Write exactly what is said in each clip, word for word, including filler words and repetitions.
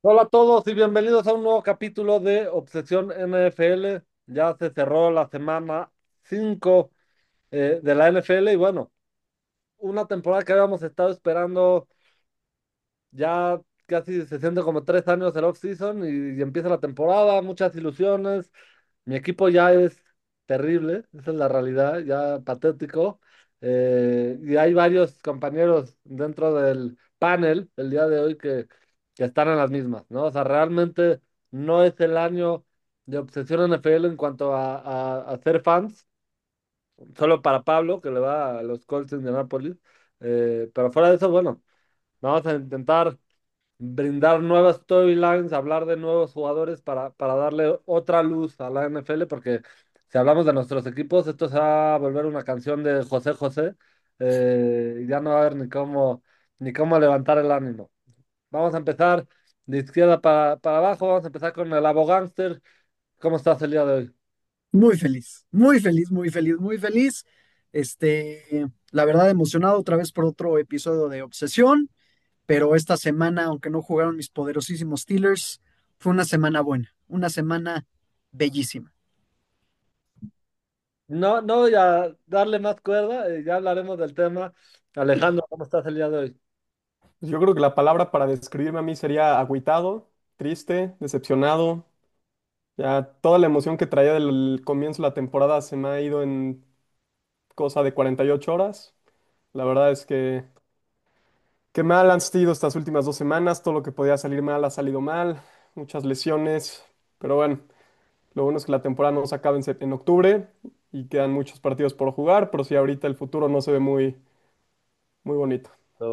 Hola a todos y bienvenidos a un nuevo capítulo de Obsesión N F L. Ya se cerró la semana cinco eh, de la N F L y bueno, una temporada que habíamos estado esperando ya casi se siente como tres años el off-season y, y empieza la temporada, muchas ilusiones. Mi equipo ya es terrible, esa es la realidad, ya patético. Eh, y hay varios compañeros dentro del panel el día de hoy que, que están en las mismas, ¿no? O sea, realmente no es el año de obsesión N F L en cuanto a, a, a ser fans, solo para Pablo, que le va a los Colts de Indianapolis. Eh, pero fuera de eso, bueno, vamos a intentar brindar nuevas storylines, hablar de nuevos jugadores para, para darle otra luz a la N F L, porque si hablamos de nuestros equipos, esto se va a volver una canción de José José, eh, y ya no va a haber ni cómo, ni cómo levantar el ánimo. Vamos a empezar de izquierda para, para abajo, vamos a empezar con el Abogánster. ¿Cómo estás el día de hoy? Muy feliz, muy feliz, muy feliz, muy feliz. Este, la verdad, emocionado otra vez por otro episodio de Obsesión, pero esta semana, aunque no jugaron mis poderosísimos Steelers, fue una semana buena, una semana bellísima. No, no voy a darle más cuerda, eh, ya hablaremos del tema. Alejandro, ¿cómo estás el día de hoy? Pues yo creo que la palabra para describirme a mí sería agüitado, triste, decepcionado. Ya toda la emoción que traía del comienzo de la temporada se me ha ido en cosa de cuarenta y ocho horas. La verdad es que, que mal han sido estas últimas dos semanas. Todo lo que podía salir mal ha salido mal. Muchas lesiones. Pero bueno, lo bueno es que la temporada no se acaba en, sep- en octubre y quedan muchos partidos por jugar. Pero sí, ahorita el futuro no se ve muy, muy bonito.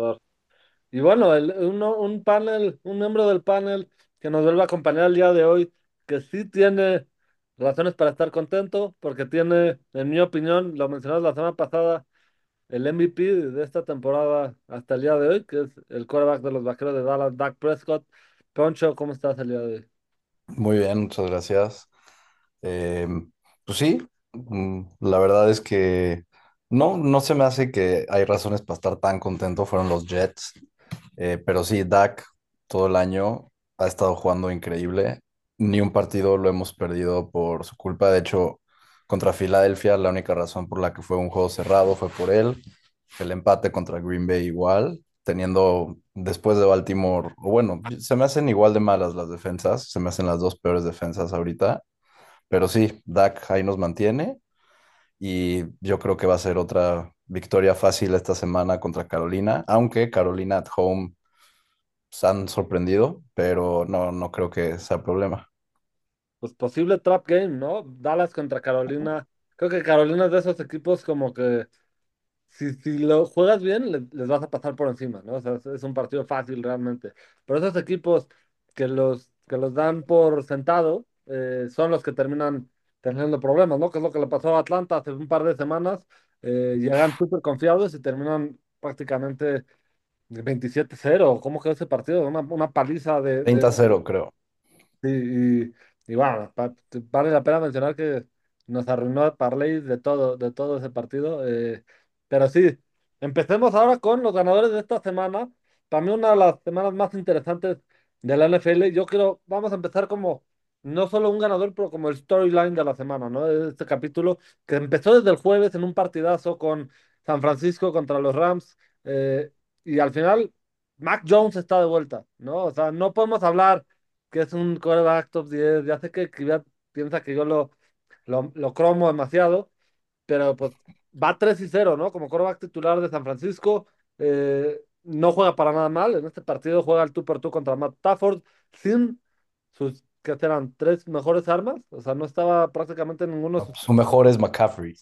Y bueno, el- uno, un panel, un miembro del panel que nos vuelve a acompañar el día de hoy, que sí tiene razones para estar contento, porque tiene, en mi opinión, lo mencionamos la semana pasada, el M V P de esta temporada hasta el día de hoy, que es el quarterback de los Vaqueros de Dallas, Dak Prescott. Poncho, ¿cómo estás el día de hoy? Muy bien, muchas gracias. Eh, pues sí, mm, la verdad es que no, no se me hace que hay razones para estar tan contento, fueron los Jets. Eh, pero sí, Dak todo el año ha estado jugando increíble. Ni un partido lo hemos perdido por su culpa. De hecho, contra Filadelfia, la única razón por la que fue un juego cerrado fue por él. El empate contra Green Bay igual, teniendo después de Baltimore, o bueno, se me hacen igual de malas las defensas, se me hacen las dos peores defensas ahorita. Pero sí, Dak ahí nos mantiene y yo creo que va a ser otra victoria fácil esta semana contra Carolina, aunque Carolina at home se han sorprendido, pero no, no creo que sea problema. Pues posible trap game, ¿no? Dallas contra Carolina. Creo que Carolina es de esos equipos como que si, si lo juegas bien, le- les vas a pasar por encima, ¿no? O sea, es, es un partido fácil realmente. Pero esos equipos que los, que los dan por sentado eh, son los que terminan teniendo problemas, ¿no? Que es lo que le pasó a Atlanta hace un par de semanas. Eh, llegan súper confiados y terminan prácticamente veintisiete cero. ¿Cómo quedó ese partido? Una, una paliza de, veinte de a cero, creo. Sí, y, y bueno, pa- vale la pena mencionar que nos arruinó el parlay de todo, de todo ese partido. Eh, pero sí, empecemos ahora con los ganadores de esta semana. Para mí, una de las semanas más interesantes de la N F L. Yo creo, vamos a empezar como no solo un ganador, pero como el storyline de la semana, ¿no? De este capítulo que empezó desde el jueves en un partidazo con San Francisco contra los Rams. eh, y al final, Mac Jones está de vuelta, ¿no? O sea, no podemos hablar que es un quarterback top diez. Ya sé que Kvyat piensa que yo lo, lo, lo cromo demasiado, pero pues va tres y cero, ¿no? Como quarterback titular de San Francisco, eh, no juega para nada mal. En este partido juega el tú por tú contra Matt Stafford sin sus, ¿qué serán? Tres mejores armas. O sea, no estaba prácticamente ninguno de No, sus. pues, su mejor es McCaffrey.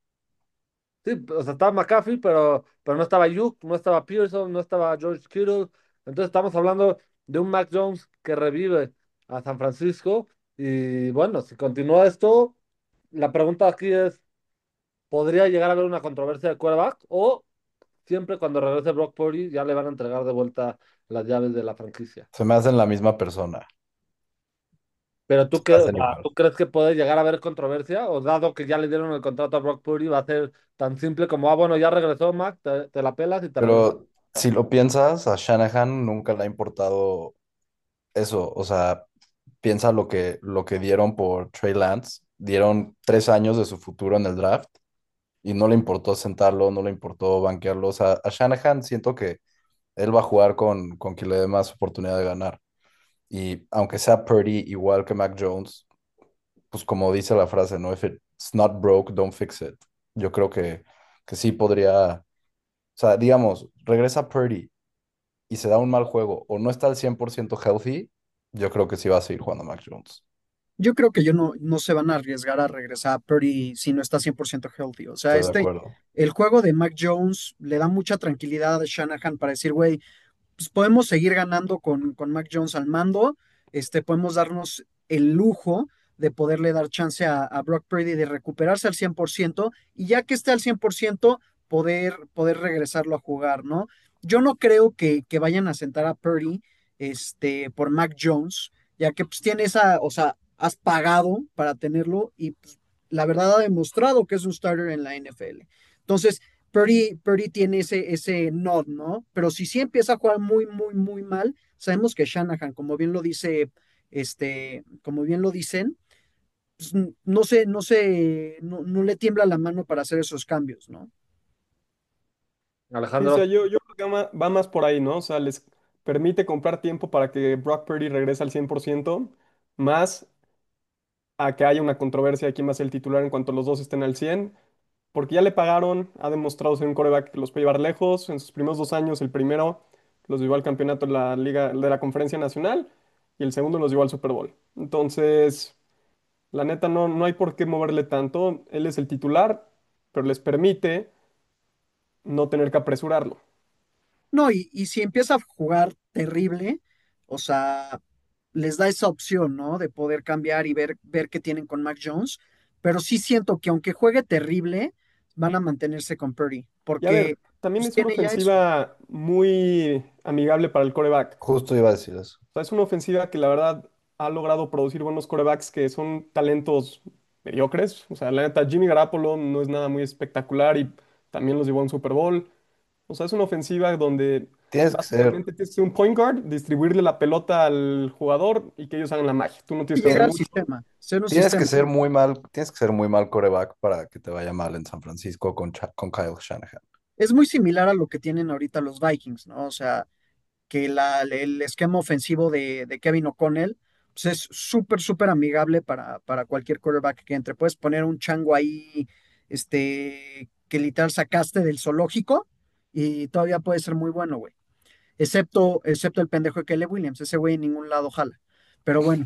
Sí, o sea, estaba McCaffrey, pero, pero no estaba Ayuk, no estaba Pearson, no estaba George Kittle. Entonces estamos hablando de un Mac Jones que revive a San Francisco. Y bueno, si continúa esto, la pregunta aquí es, ¿podría llegar a haber una controversia de quarterback? ¿O siempre cuando regrese Brock Purdy ya le van a entregar de vuelta las llaves de la franquicia? Se me hacen la misma persona. Pero Se tú, qué, me o hacen sea, igual. ¿tú crees que puede llegar a haber controversia? ¿O dado que ya le dieron el contrato a Brock Purdy, va a ser tan simple como, ah, bueno, ya regresó Mac, te, te la pelas y te regresas? Pero si lo piensas, a Shanahan nunca le ha importado eso, o sea, piensa lo que, lo que dieron por Trey Lance. Dieron tres años de su futuro en el draft y no le importó sentarlo, no le importó banquearlo. O sea, a Shanahan siento que él va a jugar con, con quien le dé más oportunidad de ganar. Y aunque sea Purdy igual que Mac Jones, pues como dice la frase, ¿no? If it's not broke, don't fix it. Yo creo que, que sí podría, o sea, digamos, regresa Purdy y se da un mal juego o no está al cien por ciento healthy, yo creo que sí va a seguir jugando Mac Jones. Yo creo que yo no, no se van a arriesgar a regresar a Purdy si no está cien por ciento healthy. O sea, Estoy de este, acuerdo. el juego de Mac Jones le da mucha tranquilidad a Shanahan para decir, güey, pues podemos seguir ganando con, con Mac Jones al mando, este, podemos darnos el lujo de poderle dar chance a, a Brock Purdy de recuperarse al cien por ciento y ya que esté al cien por ciento, poder, poder regresarlo a jugar, ¿no? Yo no creo que, que vayan a sentar a Purdy este, por Mac Jones, ya que pues tiene esa, o sea, has pagado para tenerlo y pues, la verdad ha demostrado que es un starter en la N F L. Entonces, Purdy, Purdy tiene ese, ese nod, ¿no? Pero si sí empieza a jugar muy, muy, muy mal, sabemos que Shanahan, como bien lo dice, este, como bien lo dicen, pues, no sé, no sé, no, no le tiembla la mano para hacer esos cambios, ¿no? Sí, o sea, Alejandro. yo, yo creo que va va más por ahí, ¿no? O sea, les permite comprar tiempo para que Brock Purdy regrese al cien por ciento, más a que haya una controversia de quién va a ser el titular en cuanto los dos estén al cien, porque ya le pagaron, ha demostrado ser un quarterback que los puede llevar lejos. En sus primeros dos años, el primero los llevó al campeonato de la Liga, de la Conferencia Nacional, y el segundo los llevó al Super Bowl. Entonces, la neta, no, no hay por qué moverle tanto. Él es el titular, pero les permite no tener que apresurarlo. No, y, y si empieza a jugar terrible, o sea, les da esa opción, ¿no? De poder cambiar y ver, ver qué tienen con Mac Jones, pero sí siento que aunque juegue terrible, van a mantenerse con Purdy, Y a porque ver, también pues es una tiene ya eso. ofensiva muy amigable para el coreback. Justo iba a decir eso. O sea, es una ofensiva que la verdad ha logrado producir buenos corebacks que son talentos mediocres. O sea, la neta, Jimmy Garoppolo no es nada muy espectacular y también los llevó a un Super Bowl. O sea, es una ofensiva donde Tienes que ser, básicamente tienes que ser un point guard, distribuirle la pelota al jugador y que ellos hagan la magia. Tú no tienes Y que hacer llegar al mucho. sistema, ser un tienes que sistema. ser muy mal, tienes que ser muy mal coreback para que te vaya mal en San Francisco con, Cha- con Kyle Shanahan. Es muy similar a lo que tienen ahorita los Vikings, ¿no? O sea, que la, el esquema ofensivo de, de Kevin O'Connell pues es súper, súper amigable para, para cualquier quarterback que entre. Puedes poner un chango ahí, este, que literal sacaste del zoológico y todavía puede ser muy bueno, güey. Excepto, excepto el pendejo de Kelly Williams, ese güey en ningún lado jala. Pero bueno,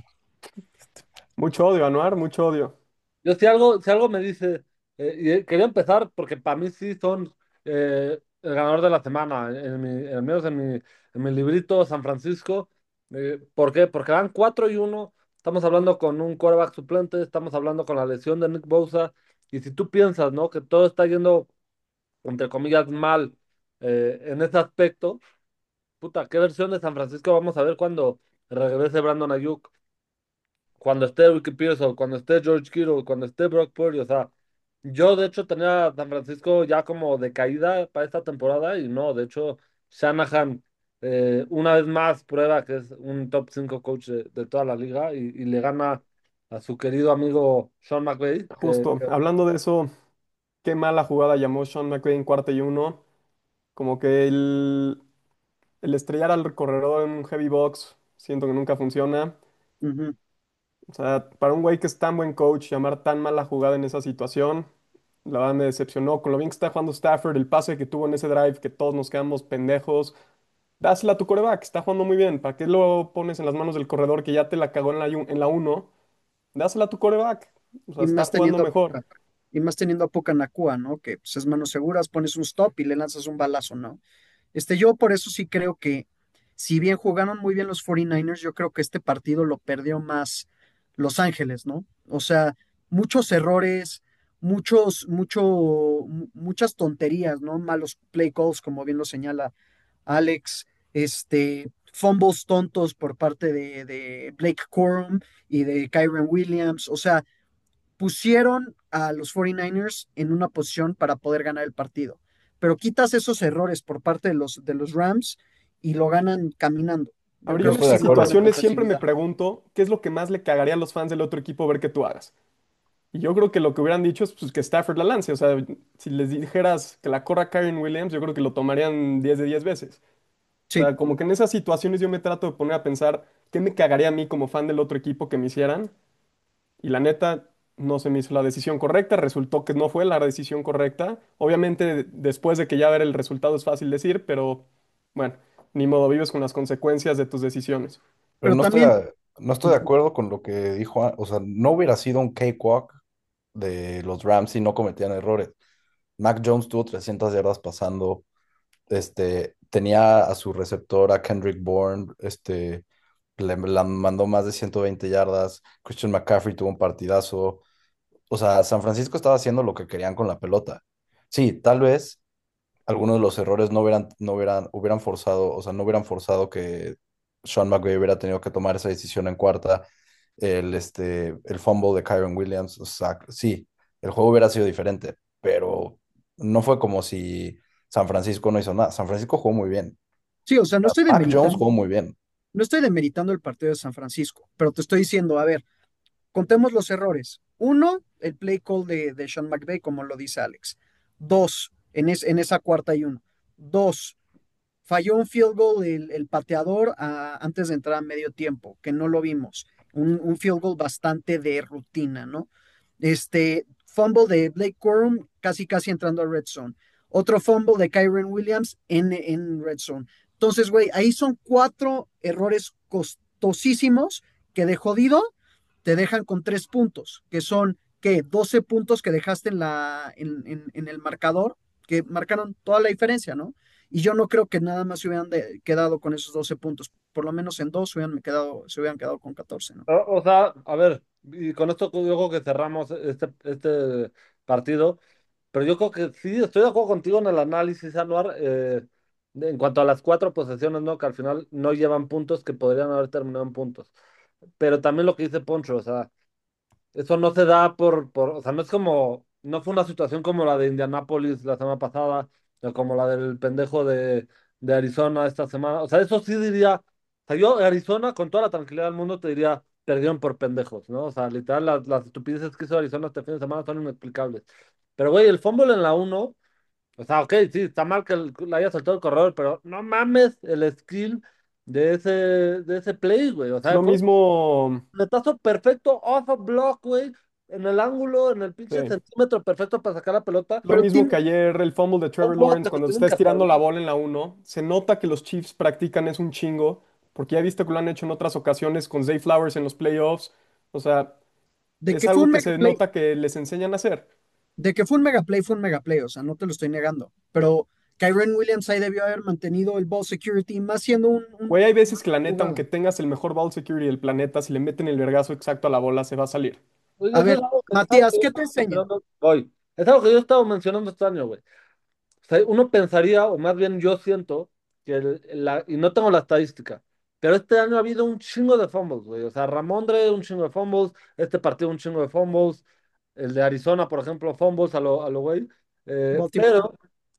Mucho odio, Anuar, mucho odio. Yo si algo, si algo me dice, eh, y eh, quería empezar porque para mí sí son eh, el ganador de la semana, en mi, al menos en mi, en mi librito San Francisco. Eh, ¿por qué? Porque van cuatro y uno, estamos hablando con un quarterback suplente, estamos hablando con la lesión de Nick Bosa, y si tú piensas, ¿no? Que todo está yendo, entre comillas, mal eh, en ese aspecto, puta, ¿qué versión de San Francisco vamos a ver cuando regrese Brandon Ayuk? Cuando esté Ricky Pearson, cuando esté George Kittle, cuando esté Brock Purdy, o sea, yo de hecho tenía a San Francisco ya como de caída para esta temporada y no, de hecho, Shanahan eh, una vez más prueba que es un top cinco coach de, de toda la liga y, y le gana a su querido amigo Sean McVay, que, Justo, que hablando de eso, qué mala jugada llamó Sean McVay en cuarta y uno. Como que el, el estrellar al corredor en un heavy box, siento que nunca funciona. ujú. O sea, para un güey que es tan buen coach, llamar tan mala jugada en esa situación, la verdad me decepcionó. Con lo bien que está jugando Stafford, el pase que tuvo en ese drive, que todos nos quedamos pendejos. Dásela a tu coreback, está jugando muy bien. ¿Para qué lo pones en las manos del corredor que ya te la cagó en la, yu- en la uno? Dásela a tu coreback. O sea, Y está más jugando teniendo a mejor. Puka, y más teniendo a Puka Nakua, ¿no? Que pues, es manos seguras, pones un stop y le lanzas un balazo, ¿no? Este, yo por eso sí creo que, si bien jugaron muy bien los cuarenta y nueve ers, yo creo que este partido lo perdió más Los Ángeles, ¿no? O sea, muchos errores, muchos, mucho, mu- muchas tonterías, ¿no? Malos play calls, como bien lo señala Alex, este, fumbles tontos por parte de, de Blake Corum y de Kyron Williams, o sea, pusieron a los cuarenta y nueve ers en una posición para poder ganar el partido. Pero quitas esos errores por parte de los, de los Rams y lo ganan caminando. Yo A ver, yo creo en que estoy de esas sí no acuerdo. tiene situaciones mucha siempre me utilidad. pregunto qué es lo que más le cagaría a los fans del otro equipo ver que tú hagas. Y yo creo que lo que hubieran dicho es pues, que Stafford la lance. O sea, si les dijeras que la corra Kyren Williams, yo creo que lo tomarían diez de diez veces. O Sí, sea, como que en esas situaciones yo me trato de poner a pensar qué me cagaría a mí como fan del otro equipo que me hicieran. Y la neta, no se me hizo la decisión correcta. Resultó que no fue la decisión correcta. Obviamente, después de que ya ver el resultado es fácil decir, pero bueno, ni modo, vives con las consecuencias de tus decisiones. Pero pero no estoy, también, a- no estoy de ujú, acuerdo con lo que dijo, a- o sea, no hubiera sido un cakewalk de los Rams si no cometían errores. Mac Jones tuvo trescientas yardas pasando, este, tenía a su receptor, a Kendrick Bourne, este, le, la mandó más de ciento veinte yardas, Christian McCaffrey tuvo un partidazo, o sea, San Francisco estaba haciendo lo que querían con la pelota. Sí, tal vez algunos de los errores no hubieran, no hubieran, hubieran forzado, o sea, no hubieran forzado que Sean McVay hubiera tenido que tomar esa decisión en cuarta, el, este, el fumble de Kyron Williams, o sea, sí, el juego hubiera sido diferente, pero no fue como si San Francisco no hizo nada. San Francisco jugó muy bien. sí, o sea, no estoy Mac Jones demeritando, jugó muy bien. no estoy demeritando el partido de San Francisco, pero te estoy diciendo, a ver, contemos los errores. Uno, el play call de, de Sean McVay, como lo dice Alex. Dos, en, es, en esa cuarta y uno. Dos, falló un field goal el, el pateador a, antes de entrar a medio tiempo, que no lo vimos. Un, un, field goal bastante de rutina, ¿no? Este, fumble de Blake Corum casi casi entrando a red zone. Otro fumble de Kyron Williams en, en red zone. Entonces, güey, ahí son cuatro errores costosísimos que de jodido te dejan con tres puntos, que son, ¿qué? doce puntos que dejaste en, la, en, en, en el marcador, que marcaron toda la diferencia, ¿no? Y yo no creo que nada más se hubieran de, quedado con esos doce puntos. Por lo menos en dos se hubieran quedado, se hubieran quedado con catorce, ¿no? O, o sea, a ver, y con esto yo creo que cerramos este, este partido, pero yo creo que sí, estoy de acuerdo contigo en el análisis, Anuar, eh, de- en cuanto a las cuatro posesiones, ¿no? Que al final no llevan puntos, que podrían haber terminado en puntos. Pero también lo que dice Poncho, o sea, eso no se da por, por, o sea, no es como, no fue una situación como la de Indianápolis la semana pasada, o como la del pendejo de, de Arizona esta semana. O sea, eso sí diría, o sea, yo Arizona con toda la tranquilidad del mundo te diría, perdieron por pendejos, ¿no? O sea, literal, las, las estupideces que hizo Arizona este fin de semana son inexplicables. Pero, güey, el fumble en la uno, o sea, ok, sí, está mal que el- le haya soltado el corredor, pero no mames el skill de ese, de ese play, güey. O Es sea, lo fue mismo, netazo perfecto, off a block, güey, en el ángulo, en el pinche sí, centímetro perfecto para sacar la pelota. lo Pero mismo tiene, que ayer el fumble de Un Trevor block Lawrence que se cuando tienen está que estirando la aplaudir. bola en la uno. Se nota que los Chiefs practican eso un chingo, porque ya he visto que lo han hecho en otras ocasiones con Zay Flowers en los playoffs. O sea, de es que fue algo un que mega se play, nota que les enseñan a hacer. de que fue un mega play, fue un mega play, o sea, no te lo estoy negando. Pero Kyron Williams ahí debió haber mantenido el ball security, más siendo un, un Güey, hay veces que la neta, jugada. aunque tengas el mejor ball security del planeta, si le meten el vergazo exacto a la bola, se va a salir. Oye, A eso ver, es algo que, es algo Matías, que yo ¿qué te estaba enseña? mencionando hoy. Es algo que yo estaba mencionando este año, güey. O sea, uno pensaría, o más bien yo siento, que el- la, y no tengo la estadística, pero este año ha habido un chingo de fumbles, güey. O sea, Ramondre, un chingo de fumbles, este partido un chingo de fumbles, el de Arizona, por ejemplo, fumbles a lo, a lo güey. Eh, Baltimore. pero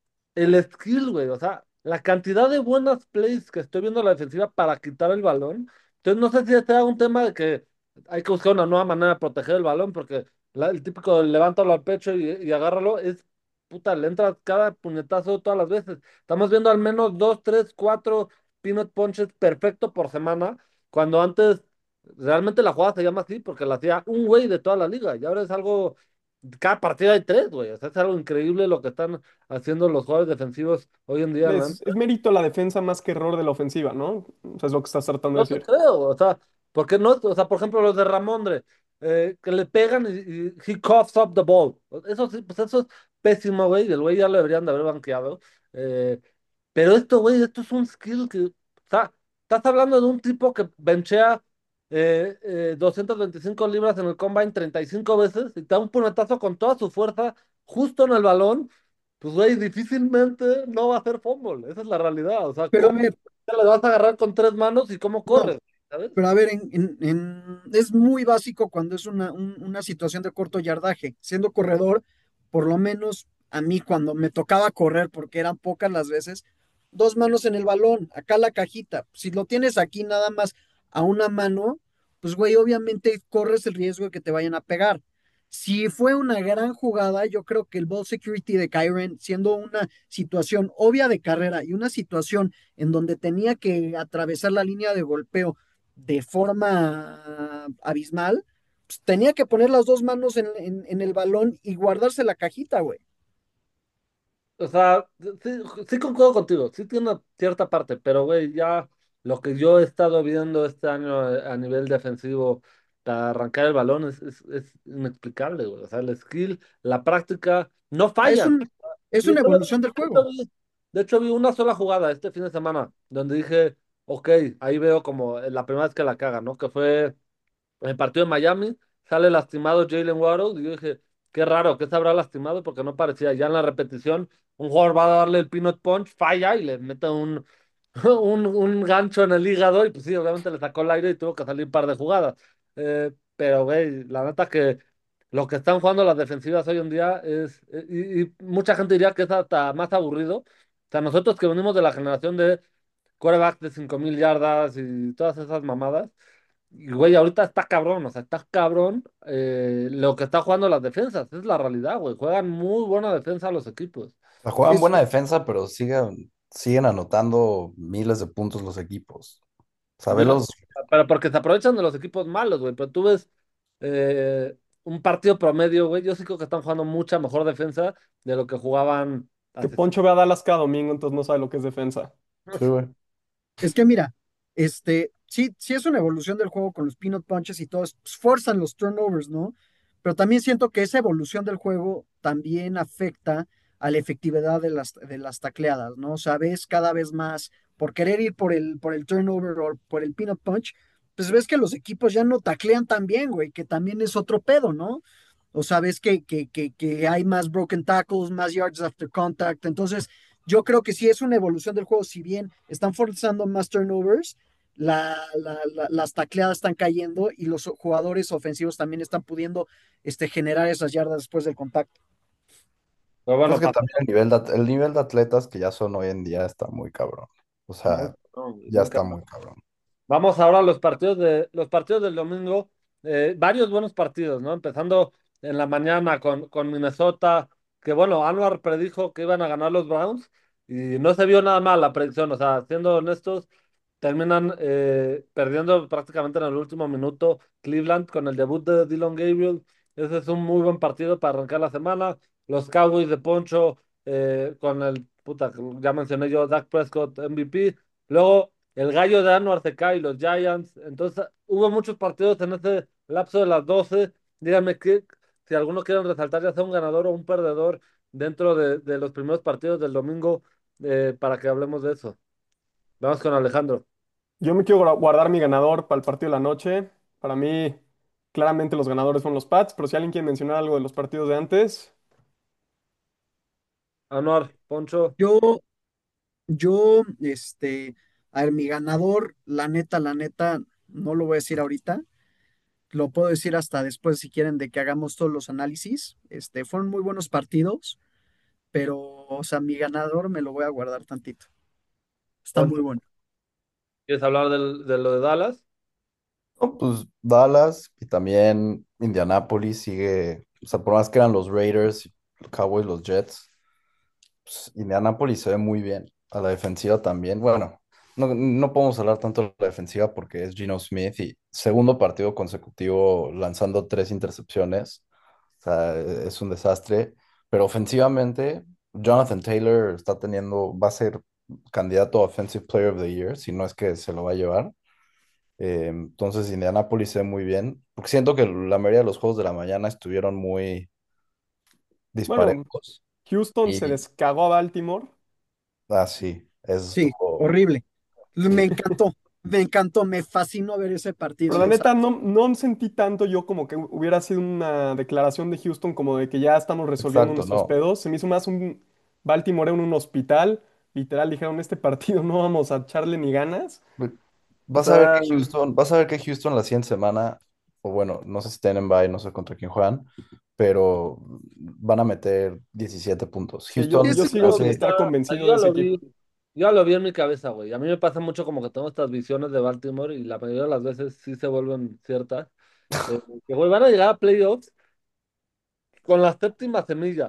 el skill, güey, o sea, la cantidad de buenas plays que estoy viendo en la defensiva para quitar el balón. Entonces, no sé si este es un tema de que hay que buscar una nueva manera de proteger el balón, porque la- el típico de levántalo al pecho y, y agárralo es, puta, le entra cada puñetazo todas las veces. Estamos viendo al menos dos, tres, cuatro peanut punches perfecto por semana, cuando antes realmente la jugada se llama así porque la hacía un güey de toda la liga, y ahora es algo, cada partido hay tres, güey, o sea, es algo increíble lo que están haciendo los jugadores defensivos hoy en día en la Es, es mérito a la defensa más que error de la ofensiva, ¿no? O sea, es lo que estás tratando de no te decir. creo, o sea, ¿por qué no? O sea, por ejemplo, los de Ramondre, eh, que le pegan y, y he coughs up the ball. Eso sí, pues eso es pésimo, güey, y el güey ya lo deberían de haber banqueado. Eh, pero esto, güey, esto es un skill que, o sea, estás hablando de un tipo que benchea eh, eh, doscientas veinticinco libras en el combine treinta y cinco veces y te da un puñetazo con toda su fuerza justo en el balón. Pues, güey, difícilmente no va a hacer fumble. Esa es la realidad. O sea, Pero a ¿cómo ver, te lo vas a agarrar con tres manos y cómo no, corres? ¿Sabes? pero a ver, en, en- en- es muy básico cuando es una, un- una situación de corto yardaje. Siendo corredor, por lo menos a mí cuando me tocaba correr, porque eran pocas las veces, dos manos en el balón, acá la cajita. Si lo tienes aquí nada más a una mano, pues güey, obviamente corres el riesgo de que te vayan a pegar. Si fue una gran jugada, yo creo que el ball security de Kyren, siendo una situación obvia de carrera y una situación en donde tenía que atravesar la línea de golpeo de forma abismal, pues tenía que poner las dos manos en, en- en el balón y guardarse la cajita, güey. O sea, sí, sí concuerdo contigo, sí tiene una cierta parte, pero güey, ya lo que yo he estado viendo este año eh, a nivel defensivo para arrancar el balón es, es, es inexplicable, güey. O sea, el skill, la práctica, no Ah, Es fallan. un, es Y una solo- evolución del de hecho juego. vi, de hecho, vi una sola jugada este fin de semana donde dije, ok, ahí veo como la primera vez que la caga, ¿no? Que fue en el partido de Miami, sale lastimado Jalen Waddle y yo dije, qué raro, ¿qué se habrá lastimado? Porque no parecía. Ya en la repetición, un jugador va a darle el peanut punch, falla y le mete un, un, un gancho en el hígado y pues sí, obviamente le sacó el aire y tuvo que salir un par de jugadas. Eh, pero, güey, la neta que lo que están jugando las defensivas hoy en día es, eh, y, y mucha gente diría que es hasta más aburrido. O sea, nosotros que venimos de la generación de quarterback de cinco mil yardas y todas esas mamadas, y güey, ahorita está cabrón, o sea, está cabrón eh, lo que está jugando las defensas, es la realidad, güey. Juegan muy buena defensa los equipos. sea, juegan Es, buena defensa, pero siguen, siguen anotando miles de puntos los equipos. O sea, Digo, velos, pero porque se aprovechan de los equipos malos, güey. Pero tú ves eh, un partido promedio, güey. Yo sí creo que están jugando mucha mejor defensa de lo que jugaban Que hace. Poncho ve a Dallas cada domingo, entonces no sabe lo que es defensa. sí, güey. es que mira, este, sí, sí es una evolución del juego con los peanut punches y todo, pues, forzan los turnovers, ¿no? Pero también siento que esa evolución del juego también afecta a la efectividad de las, de las tacleadas, ¿no? O sea, ves cada vez más, por querer ir por el, por el turnover o por el peanut punch, pues ves que los equipos ya no taclean tan bien, güey, que también es otro pedo, ¿no? O sabes que, que, que, que hay más broken tackles, más yards after contact. Entonces, yo creo que sí es una evolución del juego. Si bien están forzando más turnovers, la, la, la, las tacleadas están cayendo y los jugadores ofensivos también están pudiendo este, generar esas yardas después del contacto. Pero Pues bueno, que pasa. también el nivel de, el nivel de atletas que ya son hoy en día está muy cabrón. O Muy sea, cabrón, güey, ya muy está cabrón. muy cabrón. Vamos ahora a los partidos de los partidos del domingo. Eh, varios buenos partidos, ¿no? Empezando en la mañana con, con Minnesota, que bueno, Anwar predijo que iban a ganar los Browns y no se vio nada mal la predicción. O sea, siendo honestos, terminan eh, perdiendo prácticamente en el último minuto Cleveland con el debut de Dylan Gabriel. Ese es un muy buen partido para arrancar la semana. Los Cowboys de Poncho eh, con el, puta, ya mencioné yo, Dak Prescott M V P. Luego el gallo de Anwar se cae y los Giants. Entonces, hubo muchos partidos en ese lapso de las doce. Díganme que, si alguno quieren resaltar, ya sea un ganador o un perdedor dentro de, de los primeros partidos del domingo, eh, para que hablemos de eso. Vamos con Alejandro. Yo me quiero gra- guardar mi ganador para el partido de la noche. Para mí, claramente los ganadores son los Pats, pero si alguien quiere mencionar algo de los partidos de antes, Anuar, Poncho. Yo, yo, este, a ver, mi ganador, la neta, la neta, no lo voy a decir ahorita, lo puedo decir hasta después si quieren de que hagamos todos los análisis. Este, fueron muy buenos partidos, pero, o sea, mi ganador me lo voy a guardar tantito. Está muy Poncho, bueno. ¿quieres hablar del- de lo de Dallas? No, pues Dallas y también Indianapolis sigue, o sea, por más que eran los Raiders, los Cowboys, los Jets, pues, Indianapolis se ve muy bien. A la defensiva también. Bueno, no, no podemos hablar tanto de la defensiva porque es Geno Smith y segundo partido consecutivo lanzando tres intercepciones. O sea, e- es un desastre. Pero ofensivamente, Jonathan Taylor está teniendo, va a ser candidato a Offensive Player of the Year, si no es que se lo va a llevar. Eh, entonces, Indianapolis se ve muy bien. Porque siento que la mayoría de los juegos de la mañana estuvieron muy bueno, disparejos. Houston se Y descagó a Baltimore. así, eso Sí, estuvo. horrible. Sí, Me encantó, me encantó, me fascinó ver ese Pero partido. la O sea, neta, no, no sentí tanto yo como que hubiera sido una declaración de Houston como de que ya estamos resolviendo exacto, nuestros no. pedos. Se me hizo más un Baltimore en un hospital. Literal, dijeron, este partido no vamos a echarle ni ganas. O Vas a ver que sea, Houston, vas a ver que Houston la siguiente semana, o bueno, no sé si tienen bye, no sé contra quién juegan, pero van a meter diecisiete puntos. que yo, sí, Houston yo sí, sigo lo sin vi. estar Ya, convencido ayer de ese lo vi. equipo. Yo lo vi en mi cabeza, güey. A mí me pasa mucho como que tengo estas visiones de Baltimore y la mayoría de las veces sí se vuelven ciertas. Eh, que, güey, van a llegar a playoffs con la séptima semilla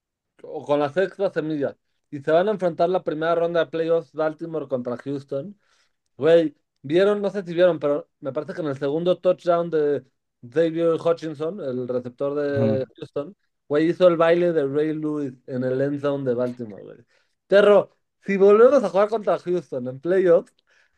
o con la sexta semilla y se van a enfrentar la primera ronda de playoffs Baltimore contra Houston. Güey, vieron, no sé si vieron, pero me parece que en el segundo touchdown de Xavier Hutchinson, el receptor Ujú. de Houston, güey, hizo el baile de Ray Lewis en el end zone de Baltimore, güey. Terro, si volvemos a jugar contra Houston en playoffs,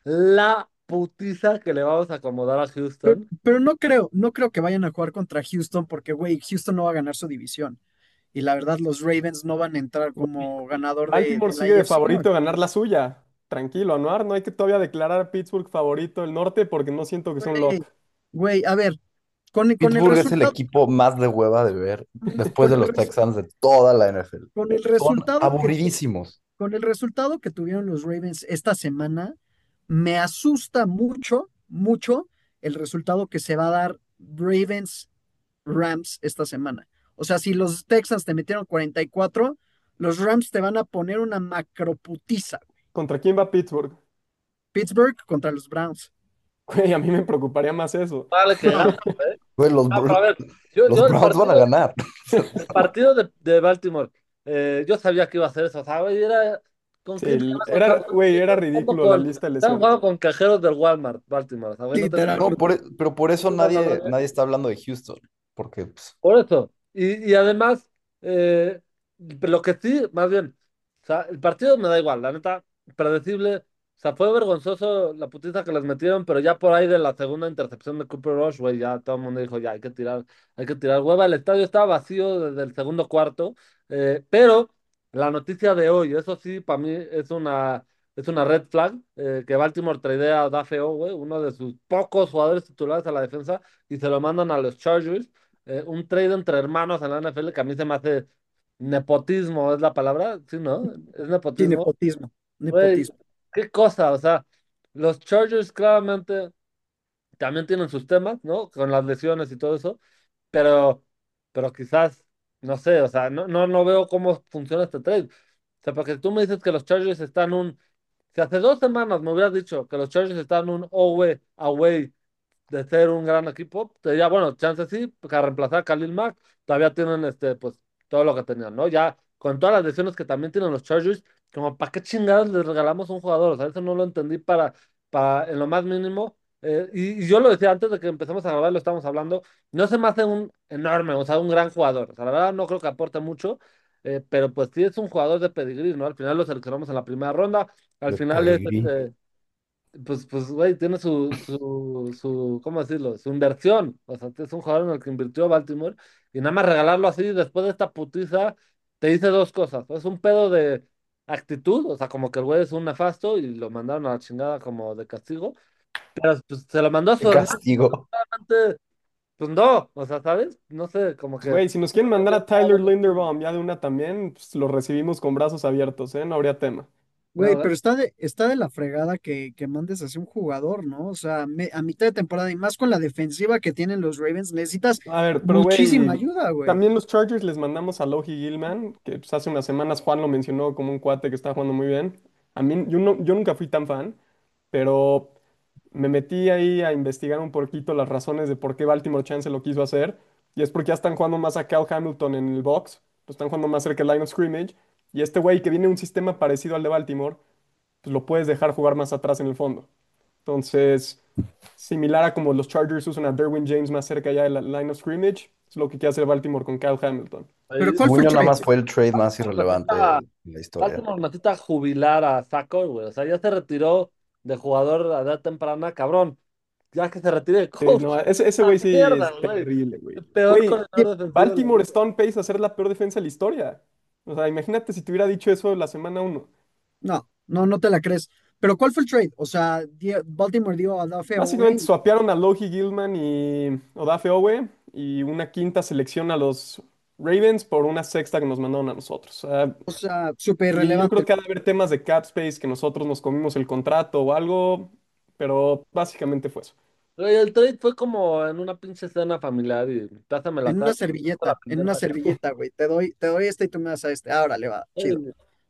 la putiza que le vamos a acomodar a Pero, Houston. pero no creo, no creo que vayan a jugar contra Houston porque, güey, Houston no va a ganar su división. Y la verdad, los Ravens no van a entrar Güey, como ganador de, Baltimore de la sigue de A F C favorito North. a ganar la suya. Tranquilo, Anuar, no hay que todavía declarar a Pittsburgh favorito del norte porque no siento que son lock. Güey, güey, a ver, con, con el Pittsburgh es el resultado, equipo más de hueva de ver después con de el, los res- Texans de toda la N F L. con el Son resultado que, tu- aburridísimos. con el resultado que tuvieron los Ravens esta semana, me asusta mucho, mucho el resultado que se va a dar Ravens Rams esta semana. O sea, si los Texans te metieron cuarenta y cuatro, los Rams te van a poner una macroputiza. ¿Contra quién va Pittsburgh? Pittsburgh contra los Browns. Güey, a mí me preocuparía más eso. Vale, que gana, ¿eh? Güey, los, Ah, pero Br- a ver, yo, los yo el Browns van a partido, ganar. el partido de, de Baltimore, eh, yo sabía que iba a hacer eso, ¿sabes? Era, ¿con Sí, quién el- estaban era, jugando? güey, era Estaban jugando ridículo la con, lista de estaban jugando lesiones. con cajeros del Walmart, Baltimore, ¿sabes? No tenían Literal. No, por e- pero por eso ninguna nadie, salvación. nadie está hablando de Houston. Porque, pues, Por eso. Y, y además, eh, lo que sí, más bien, o sea, el partido me da igual, la neta, predecible. O sea, fue vergonzoso la putiza que les metieron, pero ya por ahí de la segunda intercepción de Cooper Rush, güey, ya todo el mundo dijo, ya hay que tirar, hay que tirar hueva. El estadio estaba vacío desde el segundo cuarto, eh, pero la noticia de hoy, eso sí, para mí es una, es una red flag, eh, que Baltimore tradea a Dafeo, güey, uno de sus pocos jugadores titulares a la defensa, y se lo mandan a los Chargers. Eh, un trade entre hermanos en la N F L que a mí se me hace nepotismo, es la palabra, sí, ¿no? Es Sí, nepotismo. nepotismo. Güey, Nepotismo. qué cosa, o sea, los Chargers claramente también tienen sus temas, ¿no? Con las lesiones y todo eso, pero, pero quizás, no sé, o sea, no, no, no veo cómo funciona este trade. O sea, porque tú me dices que los Chargers están un, si hace dos semanas me hubieras dicho que los Chargers están un away, away de ser un gran equipo, te diría, bueno, chance sí, para reemplazar a Khalil Mack, todavía tienen este, pues, todo lo que tenían, ¿no? Ya con todas las lesiones que también tienen los Chargers, como para qué chingados les regalamos un jugador, o sea, eso no lo entendí para, para en lo más mínimo. Eh, y, y yo lo decía antes de que empecemos a grabar, lo estamos hablando, no se me hace un enorme, o sea, un gran jugador, o sea, la verdad no creo que aporte mucho, eh, pero pues sí es un jugador de pedigrí, ¿no? Al final lo seleccionamos en la primera ronda, al de final es pedigrí. este, pues, pues, güey, tiene su, su, su, ¿cómo decirlo? Su inversión. O sea, es un jugador en el que invirtió Baltimore. Y nada más regalarlo así después de esta putiza, te dice dos cosas. Es un pedo de actitud, o sea, como que el güey es un nefasto y lo mandaron a la chingada como de castigo. Pero pues, se lo mandó a Qué su hermano. castigo. Realmente, pues no, o sea, ¿sabes? No sé, como que. Güey, si nos quieren mandar a Tyler Linderbaum ya de una también, pues lo recibimos con brazos abiertos, ¿eh? No habría tema. Güey, No, pero está de, está de la fregada que, que mandes así un jugador, ¿no? O sea, me- a mitad de temporada y más con la defensiva que tienen los Ravens, necesitas A ver, pero muchísima güey, ayuda, güey. también los Chargers les mandamos a Logie Gilman, que pues, hace unas semanas Juan lo mencionó como un cuate que está jugando muy bien. A mí, yo, no, yo nunca fui tan fan, pero me metí ahí a investigar un poquito las razones de por qué Baltimore Chance lo quiso hacer, y es porque ya están jugando más a Cal Hamilton en el box, pues están jugando más cerca del line of scrimmage, y este güey que viene de un sistema parecido al de Baltimore, pues lo puedes dejar jugar más atrás en el fondo. Entonces, similar a como los Chargers usan a Derwin James más cerca ya de la line of scrimmage, es lo que quiere hacer Baltimore con Kyle Hamilton. Pero ahí ¿cuál fue Según el yo, nada trade, más güey? fue el trade más irrelevante necesita, de la historia. Baltimore necesita jubilar a Saco, güey. O sea, ya se retiró de jugador a edad temprana, cabrón. Ya que se retire de Sí, coach. no, ese, ese La güey sí mierda, es güey. terrible, güey. El peor Güey, coordinador defensivo de la Baltimore liga. está on pace a ser la peor defensa de la historia. O sea, imagínate si te hubiera dicho eso la semana uno. No, no, no te la crees. Pero ¿cuál fue el trade? O sea, di- Baltimore dio a Dafe Básicamente güey. swapearon a Logie Gilman y Odafe Owe y una quinta selección a los Ravens por una sexta que nos mandaron a nosotros. O sea, O sea, súper y yo irrelevante. creo que ha de haber temas de cap space que nosotros nos comimos el contrato o algo, pero básicamente fue eso. Güey, el trade fue como en una pinche escena familiar y pásame la En una sal. La servilleta, en una pendeja. servilleta, güey. Te doy, te doy este y tú me das a este. Ahora le va, chido.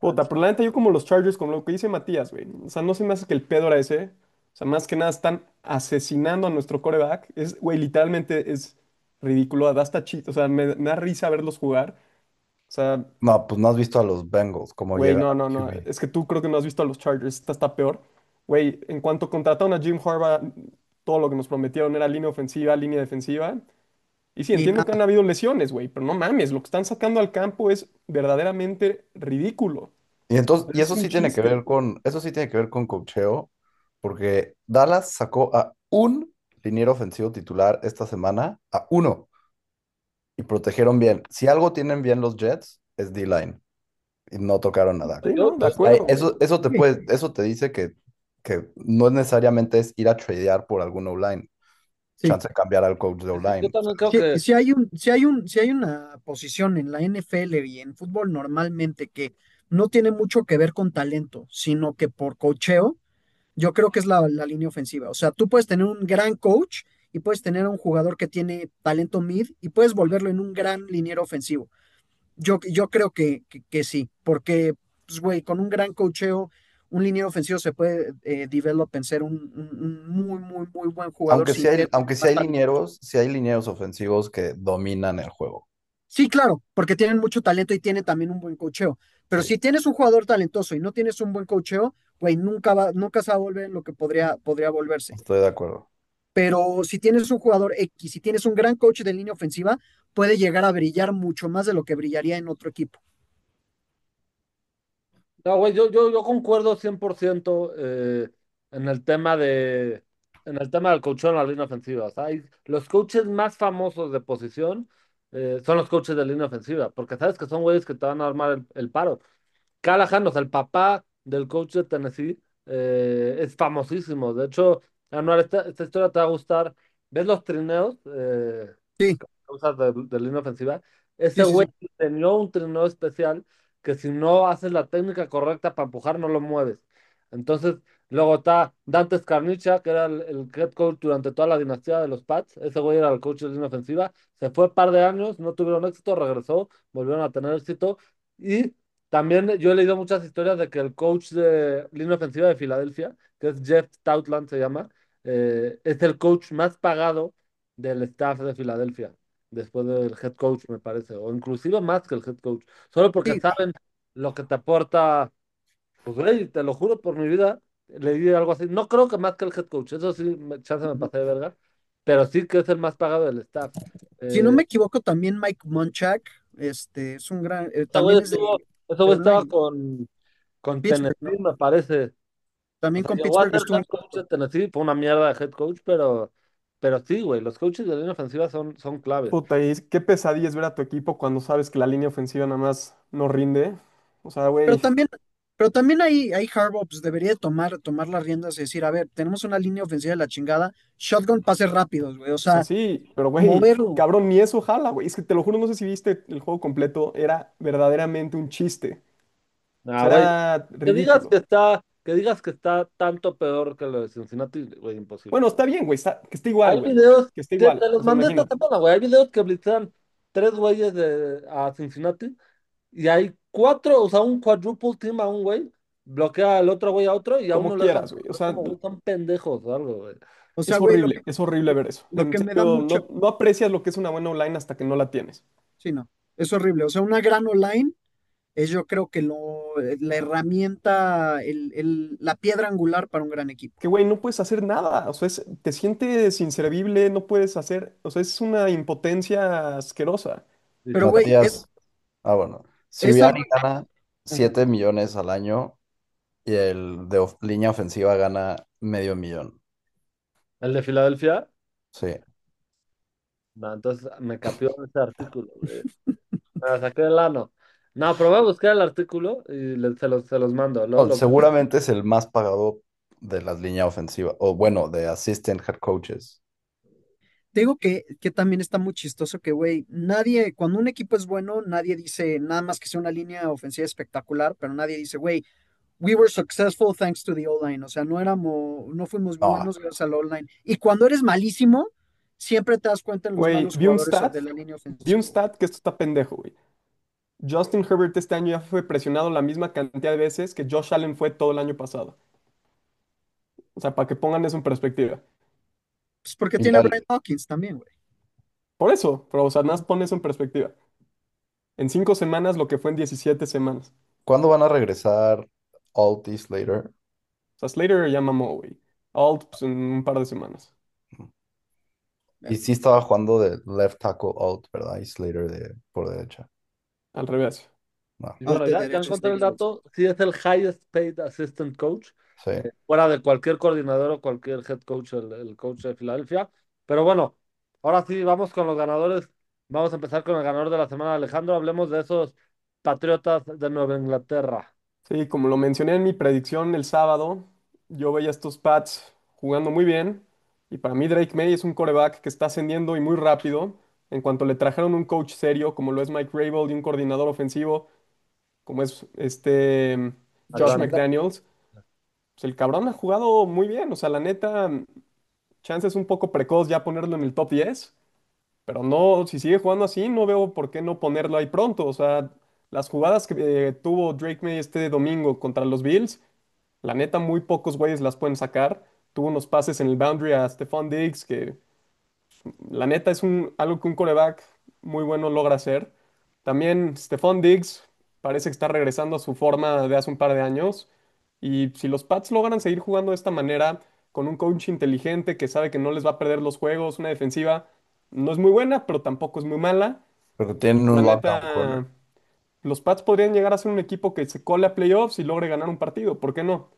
Puta, pero la neta, yo como los Chargers, como lo que dice Matías, güey. O sea, no se me hace que el pedo era ese. O sea, más que nada están asesinando a nuestro coreback. Es, güey, literalmente es ridículo. Da hasta chiste. O sea, me, me da risa verlos jugar. O sea, No, pues no has visto a los Bengals, cómo güey, llegan no, al no, no. Q B. Es que tú creo que no has visto a los Chargers. Esta está peor. Güey, en cuanto contrataron a Jim Harbaugh, todo lo que nos prometieron era línea ofensiva, línea defensiva. Y sí, Y entiendo que nada, han habido lesiones, güey, pero no mames, lo que están sacando al campo es verdaderamente ridículo. Y entonces, y Es eso un sí tiene que ver chiste. con, eso sí tiene que ver con coacheo, porque Dallas sacó a un liniero ofensivo titular esta semana, a uno, y protegieron bien. Si algo tienen bien los Jets, es D-line, y no tocaron a Dak. Sí, Yo, no, de yo Ay, acuerdo, güey. eso, eso te sí, puede, eso te dice que, que no necesariamente es ir a tradear por algún O-line, sí. chance de cambiar al coach de yo O-line. también creo Si, que si hay un, si hay un, si hay una posición en la N F L y en fútbol normalmente que no tiene mucho que ver con talento, sino que por cocheo, yo creo que es la, la línea ofensiva. O sea, tú puedes tener un gran coach y puedes tener a un jugador que tiene talento mid y puedes volverlo en un gran liniero ofensivo. Yo, yo creo que, que, que sí, porque, pues, güey, con un gran cocheo, un liniero ofensivo se puede eh, develop en ser un, un- un muy, muy, muy buen jugador Aunque sí sin hay, tener aunque sí más hay talento. linieros, sí hay linieros ofensivos que dominan el juego. Sí, claro, porque tienen mucho talento y tienen también un buen cocheo. Pero Sí, si tienes un jugador talentoso y no tienes un buen cocheo, güey, nunca va, nunca se va a volver lo que podría, podría volverse. estoy de acuerdo. Pero si tienes un jugador X, si tienes un gran coach de línea ofensiva, puede llegar a brillar mucho más de lo que brillaría en otro equipo. no, güey, yo, yo, yo concuerdo cien por ciento eh, en el tema de, en el tema del coacheo en la línea ofensiva. O sea, hay- los coaches más famosos de posición eh, son los coaches de línea ofensiva, porque sabes que son güeyes que te van a armar el, el paro. Callahan, o sea, el papá del coach de Tennessee, eh, es famosísimo. De hecho, Anuar, esta, esta historia te va a gustar. ¿Ves los trineos eh, Sí, que usas de, de línea ofensiva? Ese sí, sí, güey sí. diseñó un trineo especial que si no haces la técnica correcta para empujar, no lo mueves. Entonces, luego está Dante Scarniccia, que era el, el head coach durante toda la dinastía de los Pats. Ese güey era el coach de línea ofensiva. Se fue un par de años, no tuvieron éxito, regresó, volvieron a tener éxito. Y también yo he leído muchas historias de que el coach de línea ofensiva de Filadelfia, que es Jeff Stoutland se llama, eh, es el coach más pagado del staff de Filadelfia, después del head coach, me parece, o inclusive más que el head coach, solo porque Sí, saben lo que te aporta. Pues, güey, te lo juro por mi vida, leí algo así. No creo que más que el head coach, eso sí, me, chance me pasé de verga, pero sí que es el más pagado del staff. si no Eh, me equivoco, también Mike Munchak, este, es un gran, eh, ese güey también es de, estuvo, ese de güey estaba online. con, con Pittsburgh, Tennessee, ¿no? me parece. O También sea, con llegó a Pittsburgh ser estuvo head un coach rato. de Tennessee, fue una mierda de head coach, pero, pero sí, güey, los coaches de línea ofensiva son, son claves. Puta, y qué pesadilla es ver a tu equipo cuando sabes que la línea ofensiva nada más no rinde. O sea, Pero güey, también, pero también ahí, ahí Harbaugh pues, debería tomar, tomar las riendas y decir, a ver, tenemos una línea ofensiva de la chingada, shotgun pases rápidos, güey, o o sea, sea, sí, pero güey, moverlo. cabrón, ni eso jala, güey. Es que te lo juro, no sé si viste el juego completo, era verdaderamente un chiste. O Ah, sea, güey, era que digas que ridículo. está, que digas que está tanto peor que lo de Cincinnati, güey, imposible. Bueno, está bien, güey, está, que esté igual, Hay güey. videos Que esté que te igual. los O sea, mandé esta imagínate. semana, güey. Hay videos que blitzan tres güeyes de, a Cincinnati y hay cuatro, o sea, un quadruple team a un güey, bloquea al otro güey a otro y a Como uno le dejan. quieras, güey. O Es sea, como, güey, son pendejos o algo, güey. O sea, es güey, lo que, horrible, es horrible ver eso. lo En que me da serio, mucho, no, no aprecias lo que es una buena online hasta que no la tienes. sí, no, es horrible. O sea, una gran online es yo creo que lo, la herramienta, el, el- la piedra angular para un gran equipo. Que, güey, no puedes hacer nada. O sea, es- te sientes inservible, no puedes hacer. O sea, es una impotencia asquerosa. Sí, Pero, sí. güey, es, Matías, ah, bueno, es algo. Sirianni gana Ajá. siete millones al año y el de of- línea ofensiva gana medio millón. El de Filadelfia, Sí. no, entonces me capió ese artículo, güey. Me la saqué del ano. No, pero voy a buscar el artículo y le- se los, se los mando. Lo, No, lo- seguramente es el más pagado de las líneas ofensivas, o bueno, de assistant head coaches. Te digo que, que también está muy chistoso que, güey, nadie, cuando un equipo es bueno, nadie dice nada más que sea una línea ofensiva espectacular, pero nadie dice, güey, we were successful thanks to the O-line. O sea, no éramos, no fuimos No, buenos gracias al O-line. Y cuando eres malísimo, siempre te das cuenta en los Güey, malos vi un jugadores stat, de la línea vi un ofensiva. stat que esto está pendejo, güey. Justin Herbert este año ya fue presionado la misma cantidad de veces que Josh Allen fue todo el año pasado. O sea, para que pongan eso en perspectiva. Pues porque Y tiene a ya, Brian Hawkins también, güey. Por eso, pero o sea, nada más pon eso en perspectiva. En cinco semanas lo que fue en diecisiete semanas. ¿cuándo van a regresar Alt y Slater? O sea, Slater ya mamó, güey. Alt, pues, en un par de semanas. Y sí estaba jugando de left tackle Alt, ¿verdad? Y Slater de por derecha. Al revés. No, Y Alt bueno, de ya, ya derecha, encontré el Slater Alt. dato. Sí es el highest paid assistant coach, sí. eh, fuera de cualquier coordinador o cualquier head coach, el, el coach de Filadelfia. Pero bueno, ahora sí, vamos con los ganadores. Vamos a empezar con el ganador de la semana, Alejandro. Hablemos de esos Patriotas de Nueva Inglaterra. Sí, como lo mencioné en mi predicción el sábado, yo veía a estos Pats jugando muy bien. Y para mí Drake May es un coreback que está ascendiendo y muy rápido. En cuanto le trajeron un coach serio, como lo es Mike Vrabel, y un coordinador ofensivo, como es este Josh McDaniel. McDaniels, pues el cabrón ha jugado muy bien. O sea, la neta, chance es un poco precoz ya ponerlo en el top diez. Pero no, si sigue jugando así, no veo por qué no ponerlo ahí pronto. O sea, las jugadas que eh, tuvo Drake May este domingo contra los Bills, la neta, muy pocos güeyes las pueden sacar. Tuvo unos pases en el boundary a Stephon Diggs que la neta es un, algo que un coreback muy bueno logra hacer. También Stephon Diggs parece que está regresando a su forma de hace un par de años. Y si los Pats logran seguir jugando de esta manera, con un coach inteligente que sabe que no les va a perder los juegos, una defensiva no es muy buena, pero tampoco es muy mala. Porque tienen La un lockdown corner. neta, los Pats podrían llegar a ser un equipo que se cole a playoffs y logre ganar un partido. ¿Por qué no?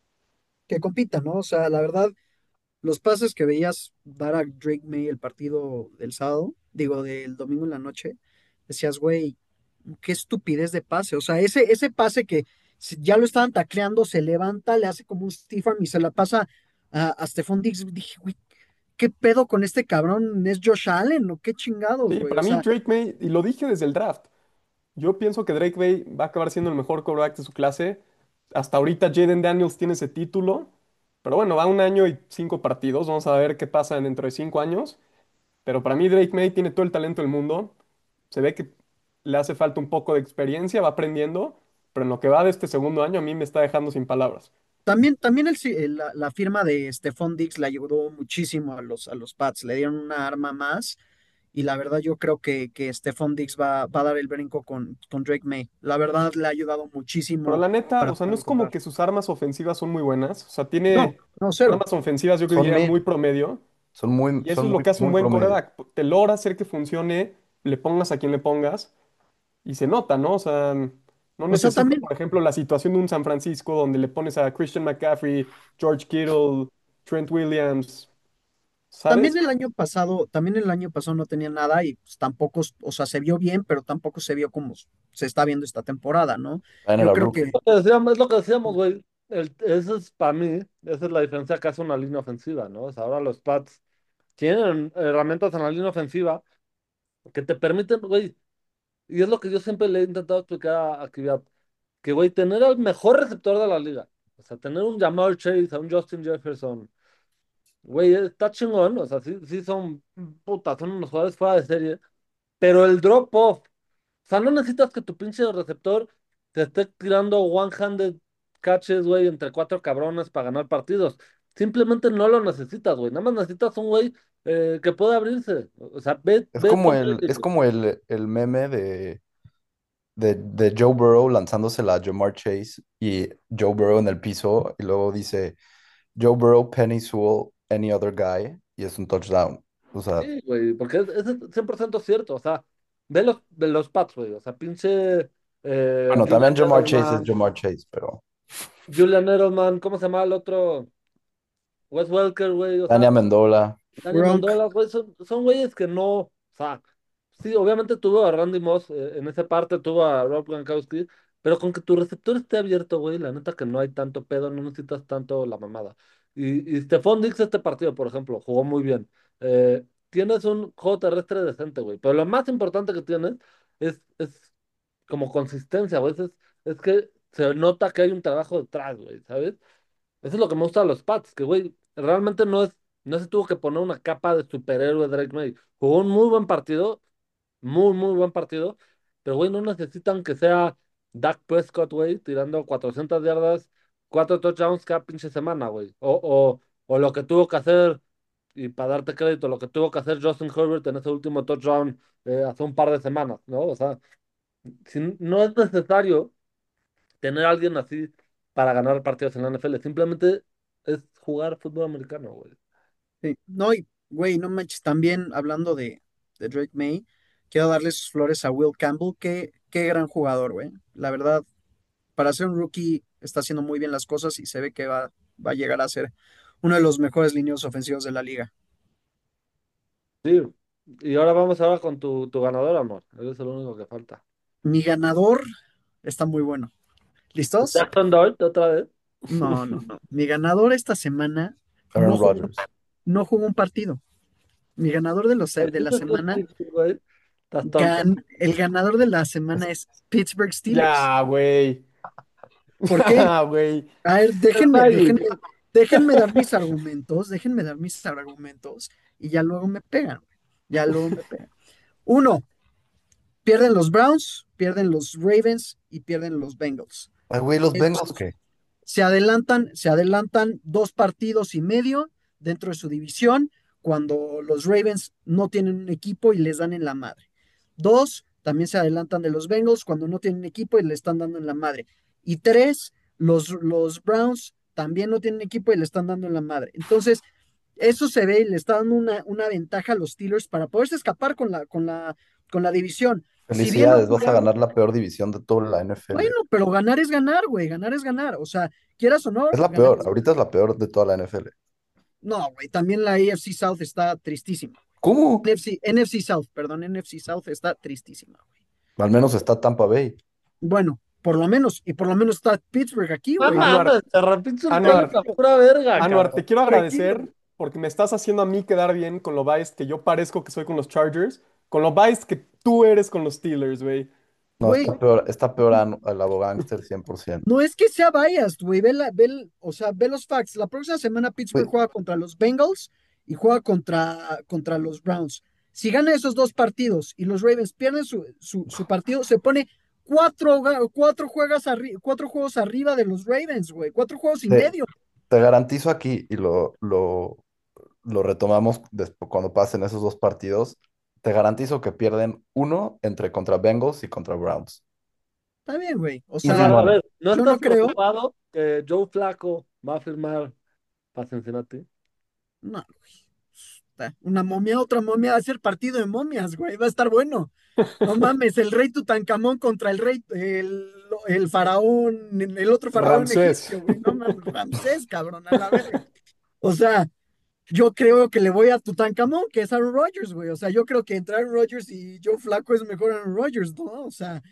Que compita, ¿no? O sea, la verdad, los pases que veías dar a Drake May el partido del sábado, digo, del domingo en la noche, decías, güey, qué estupidez de pase. O sea, ese, ese pase que si ya lo estaban tacleando, se levanta, le hace como un stiff arm y se la pasa a, a Stephon Diggs. Dije, güey, ¿qué pedo con este cabrón? ¿Es Josh Allen o qué chingados, Sí, güey? O para mí sea, Drake May, y lo dije desde el draft, yo pienso que Drake May va a acabar siendo el mejor quarterback de su clase. Hasta ahorita Jaden Daniels tiene ese título, pero bueno, va un año y cinco partidos, vamos a ver qué pasa dentro de cinco años. Pero para mí Drake May tiene todo el talento del mundo, se ve que le hace falta un poco de experiencia, va aprendiendo, pero en lo que va de este segundo año a mí me está dejando sin palabras. también, también el, si- el- la, la firma de Stephon Diggs le ayudó muchísimo a los, a los Pats, le dieron una arma más. Y la verdad, yo creo que, que Stephon Diggs va, va a dar el brinco con, con Drake May. La verdad, le ha ayudado Pero muchísimo la neta, para o sea, no poder es como encontrar. que sus armas ofensivas son muy buenas, o sea, No, tiene no, cero. armas ofensivas yo Son diría mid, muy promedio. son muy, Y eso son es lo muy, que hace un muy buen promedio. coreback. Te logra hacer que funcione, le pongas a quien le pongas y se nota, ¿no? O sea, no O sea, necesita, también, por ejemplo, la situación de un San Francisco donde le pones a Christian McCaffrey, George Kittle, Trent Williams, también ¿sabes? el año pasado, también el año pasado no tenía nada y pues, tampoco, o sea, se vio bien, pero tampoco se vio como se está viendo esta temporada, ¿no? También Yo era creo rookie. que Lo que decíamos, es lo que decíamos, güey. El- Ese es para mí, esa es la diferencia que hace una línea ofensiva, ¿no? O sea, ahora los Pats tienen herramientas en la línea ofensiva que te permiten, güey, y es lo que yo siempre le he intentado explicar a, a Kvyat, que, güey, tener al mejor receptor de la liga, o sea, tener un Jamar Chase, a un Justin Jefferson, güey, está chingón, o sea, sí, sí son, puta, son unos jugadores fuera de serie, pero el drop-off, o sea, no necesitas que tu pinche receptor te esté tirando one-handed catches, güey, entre cuatro cabrones para ganar partidos. Simplemente no lo necesitas, güey. Nada más necesitas un güey eh, que pueda abrirse. O sea, ve, Es ve como Tom el, Brady, es güey. como el, el meme de, de, de Joe Burrow lanzándosela a Jamar Chase y Joe Burrow en el piso y luego dice Joe Burrow, Penny Sewell, any other guy y es un touchdown. O sea, Sí, güey, porque es, es cien por ciento cierto. O sea, ve los, ve los Pats, güey. O sea, pinche eh, bueno, Julian también Jamar Chase es Edelman, Jamar Chase, pero Julian Edelman, ¿cómo se llama el otro? Wes Welker, güey. O Tania sea, Mendola, Daniel Gronk, Mendola, güey, son, son güeyes que no, o sea, sí, obviamente tuvo a Randy Moss, eh, en esa parte tuvo a Rob Gronkowski, pero con que tu receptor esté abierto, güey, la neta que no hay tanto pedo, no necesitas tanto la mamada. Y, y Stephon Diggs este partido, por ejemplo, jugó muy bien. Eh, tienes un juego terrestre decente, güey, pero lo más importante que tienes es, es como consistencia, güey, es, es que se nota que hay un trabajo detrás, güey, ¿sabes? Eso es lo que me gusta de los Pats, que, güey, realmente no es, no se tuvo que poner una capa de superhéroe Drake May. Jugó un muy buen partido, muy, muy buen partido. pero güey, no necesitan que sea Dak Prescott, güey, tirando cuatrocientas yardas, cuatro touchdowns cada pinche semana, güey. O, o, o lo que tuvo que hacer, y para darte crédito, lo que tuvo que hacer Justin Herbert en ese último touchdown eh, hace un par de semanas, ¿no? O sea, si no es necesario tener a alguien así para ganar partidos en la N F L, simplemente es jugar fútbol americano, güey. Sí. No, y, güey, no manches, también hablando de, de Drake May, quiero darle sus flores a Will Campbell, qué, qué gran jugador, güey. La verdad, para ser un rookie, está haciendo muy bien las cosas y se ve que va, va a llegar a ser uno de los mejores lineos ofensivos de la liga. Sí, y ahora vamos ahora con tu, tu ganador, amor. Eres el único que falta. Mi ganador está muy bueno. ¿Listos? Jackson Dart, otra vez. No, no, no. Mi ganador esta semana no Aaron jugó, Rodgers. no jugó un partido. Mi ganador de, los, ¿Por de qué la no fue semana, Pittsburgh, güey? Estás tonto. gan- el ganador de la semana es Pittsburgh Steelers. Ya, güey. ¿Por qué? Ya, güey. A ver, Pero, déjenme, güey, déjenme, déjenme dar mis argumentos, déjenme dar mis argumentos y ya luego me pegan, güey. Ya luego me pegan. Uno, pierden los Browns, pierden los Ravens y pierden los Bengals. Ay, güey, ¿los Bengals Esos qué? se adelantan, se adelantan dos partidos y medio dentro de su división cuando los Ravens no tienen un equipo y les dan en la madre. Dos, también se adelantan de los Bengals cuando no tienen equipo y le están dando en la madre. Y tres, los, los Browns también no tienen equipo y le están dando en la madre. Entonces, eso se ve y le está dando una, una ventaja a los Steelers para poderse escapar con la, con la, con la división. Si bien no Felicidades, vas a jugaron, ganar la peor división de toda la N F L. bueno, pero ganar es ganar, güey, ganar es ganar. O sea, quieras o no, Es la ganar peor, es... ahorita es la peor de toda la N F L. No, güey, también la A F C South está tristísima. ¿Cómo? N F C, N F C South, perdón, N F C South está tristísima, güey. Al menos está Tampa Bay. Bueno, por lo menos, y por lo menos está Pittsburgh aquí, no güey. Anuar, mames, te repito el Güey, tema Anuar, la pura verga, Anuar, cabrón. te quiero tranquilo. agradecer porque me estás haciendo a mí quedar bien con lo biased que yo parezco que soy con los Chargers, con lo biased que tú eres con los Steelers, güey. No, Güey, está peor, está peor a, a la Gangster cien por ciento. no es que sea biased, güey. Ve, la, ve, el- o sea, ve los facts. La próxima semana Pittsburgh Güey, juega contra los Bengals y juega contra, contra los Browns. Si gana esos dos partidos y los Ravens pierden su, su, su partido, se pone cuatro, ga- cuatro, juegas arri- cuatro juegos arriba de los Ravens, güey. Cuatro juegos y te, medio. te garantizo aquí, y lo, lo, lo retomamos después, cuando pasen esos dos partidos, te garantizo que pierden uno entre contra Bengals y contra Browns. Está bien, güey. O A ver, sea, a Insinuando. ver, ¿no yo no estás creo. preocupado que Joe Flaco va a firmar para Cincinnati? No, güey. Está Una momia, otra momia, va a ser partido de momias, güey. Va a estar bueno. No mames, el rey Tutankamón contra el rey, el, el faraón, el otro faraón Ramsés. egipcio, güey. No mames, Ramsés, cabrón, a la verga. O sea, yo creo que le voy a Tutankamón, que es Aaron Rodgers, güey. O sea, yo creo que entre Aaron Rodgers y Joe Flaco es mejor Aaron Rodgers, ¿no? O sea,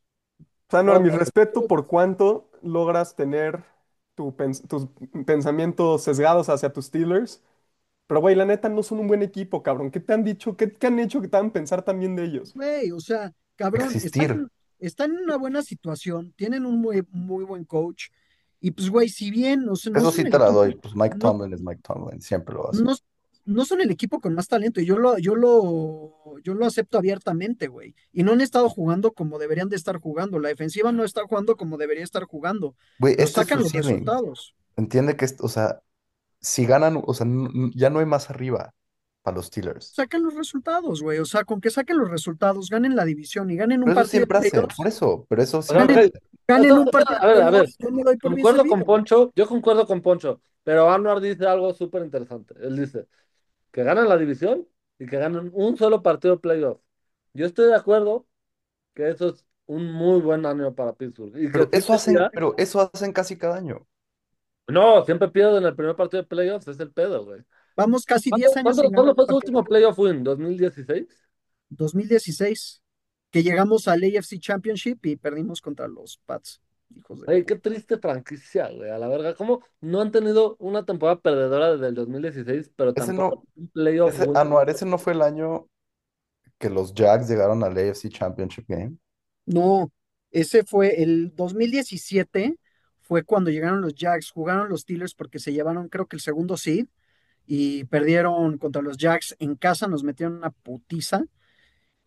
Anuar, No, mi respeto por cuánto logras tener tu pens- tus pensamientos sesgados hacia tus Steelers. Pero, güey, la neta no son un buen equipo, cabrón. ¿Qué te han dicho? ¿Qué, qué han hecho que te hagan pensar tan bien de ellos? güey, o sea, cabrón, están, Existir. están en una buena situación, tienen un muy, muy buen coach. Y pues, güey, si bien, o sea, no Eso son sí el te la equipo, doy. Pues Mike no, Tomlin es Mike Tomlin, siempre lo va a ser. no, no son el equipo con más talento, y yo lo, yo lo, yo lo acepto abiertamente, güey. Y no han estado jugando como deberían de estar jugando. La defensiva no está jugando como debería estar jugando, Güey, pero este es sacan su los ceiling. resultados. Entiende que, es- o sea, si ganan, o sea, n- n- ya no hay más arriba para los Steelers. Sacan los resultados, güey. O sea, con que saquen los resultados, ganen la división y ganen un Pero eso partido de siempre hacen, por playoffs, eso, pero eso o sea, siempre ganen, ok, hacen. ganen eso- un eso- partido a de ver, a ver, playoffs, yo me doy por bien concuerdo servido. con Poncho, yo concuerdo con Poncho, pero Anuar dice algo súper interesante. Él dice que ganan la división y que ganan un solo partido de playoff. Yo estoy de acuerdo que eso es un muy buen año para Pittsburgh y que Pero sí eso hacen, sería. pero eso hacen casi cada año. No, siempre pierden el primer partido de playoffs, es el pedo, güey. Vamos casi ¿Cuándo, diez años cuándo- sin ganar cuándo un fue su partido de último playoffs. playoff win? ¿dos mil dieciséis? dos mil dieciséis, que llegamos al A F C Championship y perdimos contra los Pats, hijos de Ay, qué puta. triste franquicia, güey, a la verga. ¿Cómo no han tenido una temporada perdedora desde el dos mil dieciséis, pero Ese tampoco no, un playoff ese win? Anuar, ese no fue el año que los Jags llegaron al A F C Championship Game. No, ese fue el dos mil diecisiete, fue cuando llegaron los Jags, jugaron los Steelers porque se llevaron creo que el segundo seed y perdieron contra los Jags en casa, nos metieron una putiza.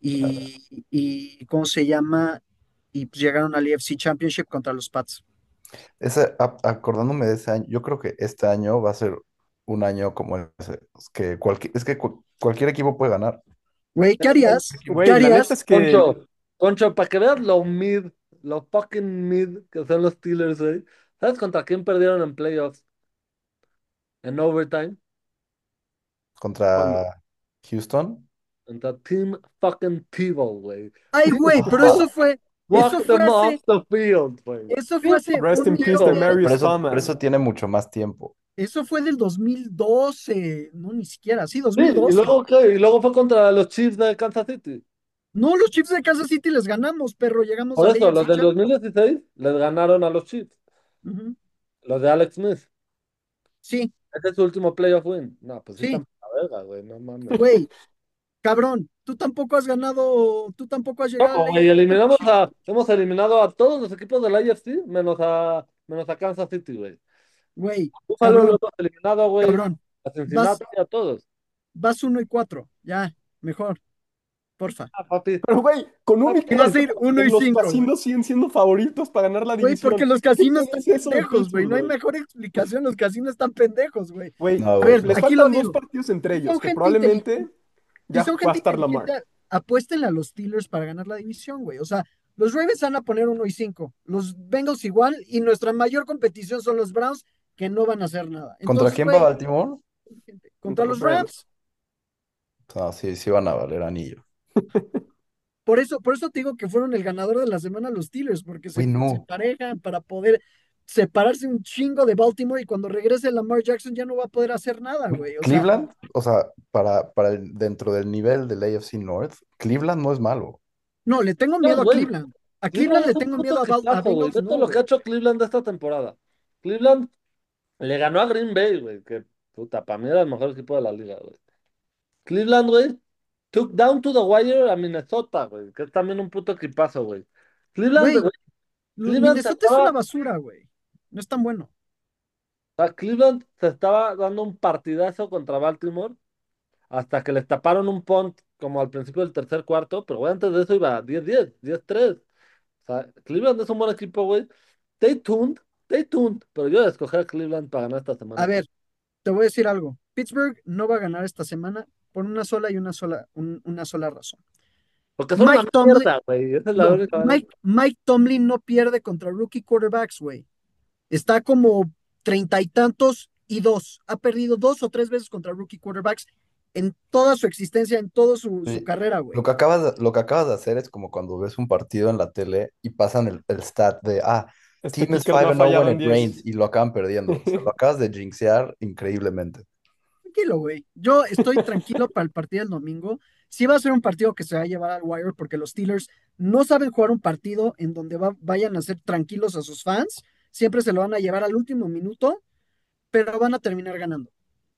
Chale. y, y ¿cómo se llama? Y pues llegaron al E F C Championship contra los Pats. Ese, a- acordándome de ese año, yo creo que este año va a ser un año como ese. Es que, cualquier, es que cu- cualquier equipo puede ganar. Güey, ¿qué harías? ¿Qué Güey, la neta harías? es que, Concho, Concho, para que veas lo mid, lo fucking mid que son los Steelers, güey. ¿Sabes contra quién perdieron en playoffs? En overtime. cuando, Contra Houston. Contra Team fucking Tebow, güey. Ay, güey, pero eso Tebow fue, eso walked fue them off hace, the field, güey. eso fue Team hace rest un in peace millón de de Tebow. Pero Marius años. eso, pero Thomas. eso tiene mucho más tiempo. Eso fue del dos mil doce, no, ni siquiera, sí, Sí, y dos mil doce. luego, ¿qué? Y luego fue contra los Chiefs de Kansas City. No, los Chiefs de Kansas City les ganamos, perro, llegamos Por al eso, A F C los del Championship. dos mil dieciséis les ganaron a los Chiefs. Ujú. Los de Alex Smith. Sí, Ese es su último playoff win. No, pues sí, sí, tan la verga, güey, no mames. güey, cabrón, tú tampoco has ganado, tú tampoco has llegado al No, güey, A F C eliminamos Championship. a, hemos eliminado a todos los equipos del I F C, menos a, menos a Kansas City, güey. Güey, Buffalo lo cabrón, hemos eliminado, güey. cabrón, A vas, Cincinnati, a todos. vas uno y cuatro, ya, mejor, porfa. Ah, papi. Pero, güey, con un Y vas victoria a ir uno y los cinco, güey. casinos siguen siendo favoritos para ganar la Güey, porque división. los ¿Qué casinos te están dice eso de pendejos, güey, Pittsburgh, no hay güey? mejor explicación, los casinos están pendejos, güey. Güey, No, A güey, ver, les pues aquí los faltan dos digo, partidos entre si ellos, son que gente inteligente, probablemente si ya son va a gente estar Lamar. inteligente, apuéstenle a los Steelers para ganar la división, güey. O sea, los Ravens van a poner uno y cinco, los Bengals igual, y nuestra mayor competición son los Browns, que no van a hacer nada. ¿contra Entonces, quién va güey, Baltimore? contra Contra los los Rams, Rams. No, sí, sí van a valer anillo. por eso, por eso te digo que fueron el ganador de la semana los Steelers, porque Uy, se, se no. parejan para poder separarse un chingo de Baltimore y cuando regrese Lamar Jackson ya no va a poder hacer nada, güey. O sea, Cleveland, o sea, para, para el- dentro del nivel del A F C North, Cleveland no es malo. no, le tengo No, miedo a güey. Cleveland. A Cleveland Cleveland le es un tengo puto miedo a, Bal- a equipazo, güey. Bengals, Ve todo no, lo que ha güey. hecho Cleveland esta temporada. Cleveland le ganó a Green Bay, güey. Que puta, para mí era el mejor equipo de la liga, güey. Cleveland, güey, took down to the wire a Minnesota, güey. Que es también un puto equipazo, güey. Cleveland, Güey, güey. lo- Cleveland se Minnesota es una estaba, basura, güey. No es tan bueno. o sea, Cleveland se estaba dando un partidazo contra Baltimore hasta que les taparon un punt como al principio del tercer cuarto, pero güey, antes de eso iba diez diez, diez tres. O sea, Cleveland es un buen equipo, güey. Stay tuned, stay tuned. Pero yo voy a escoger a Cleveland para ganar esta A semana. ver, te voy a decir algo. Pittsburgh no va a ganar esta semana por una sola y una sola, un- una sola razón. Porque son una Mike Tomlin, mierda, güey. Esa es la no, única. Mike, Mike Tomlin no pierde contra rookie quarterbacks, güey. Está como treinta y tantos y dos. Ha perdido dos o tres veces contra rookie quarterbacks en toda su existencia, en toda su, su Sí, carrera, Lo güey. que acabas de, lo que acabas de hacer es como cuando ves un partido en la tele y pasan el, el stat de, ah, Este team is kicker no five ha and oh when fallado en it rains diez. y lo acaban perdiendo. O sea, lo acabas de jinxear increíblemente. Tranquilo, güey. Yo estoy tranquilo para el partido del domingo. Sí va a ser un partido que se va a llevar al wire porque los Steelers no saben jugar un partido en donde va- vayan a ser tranquilos a sus fans. Siempre se lo van a llevar al último minuto, pero van a terminar ganando.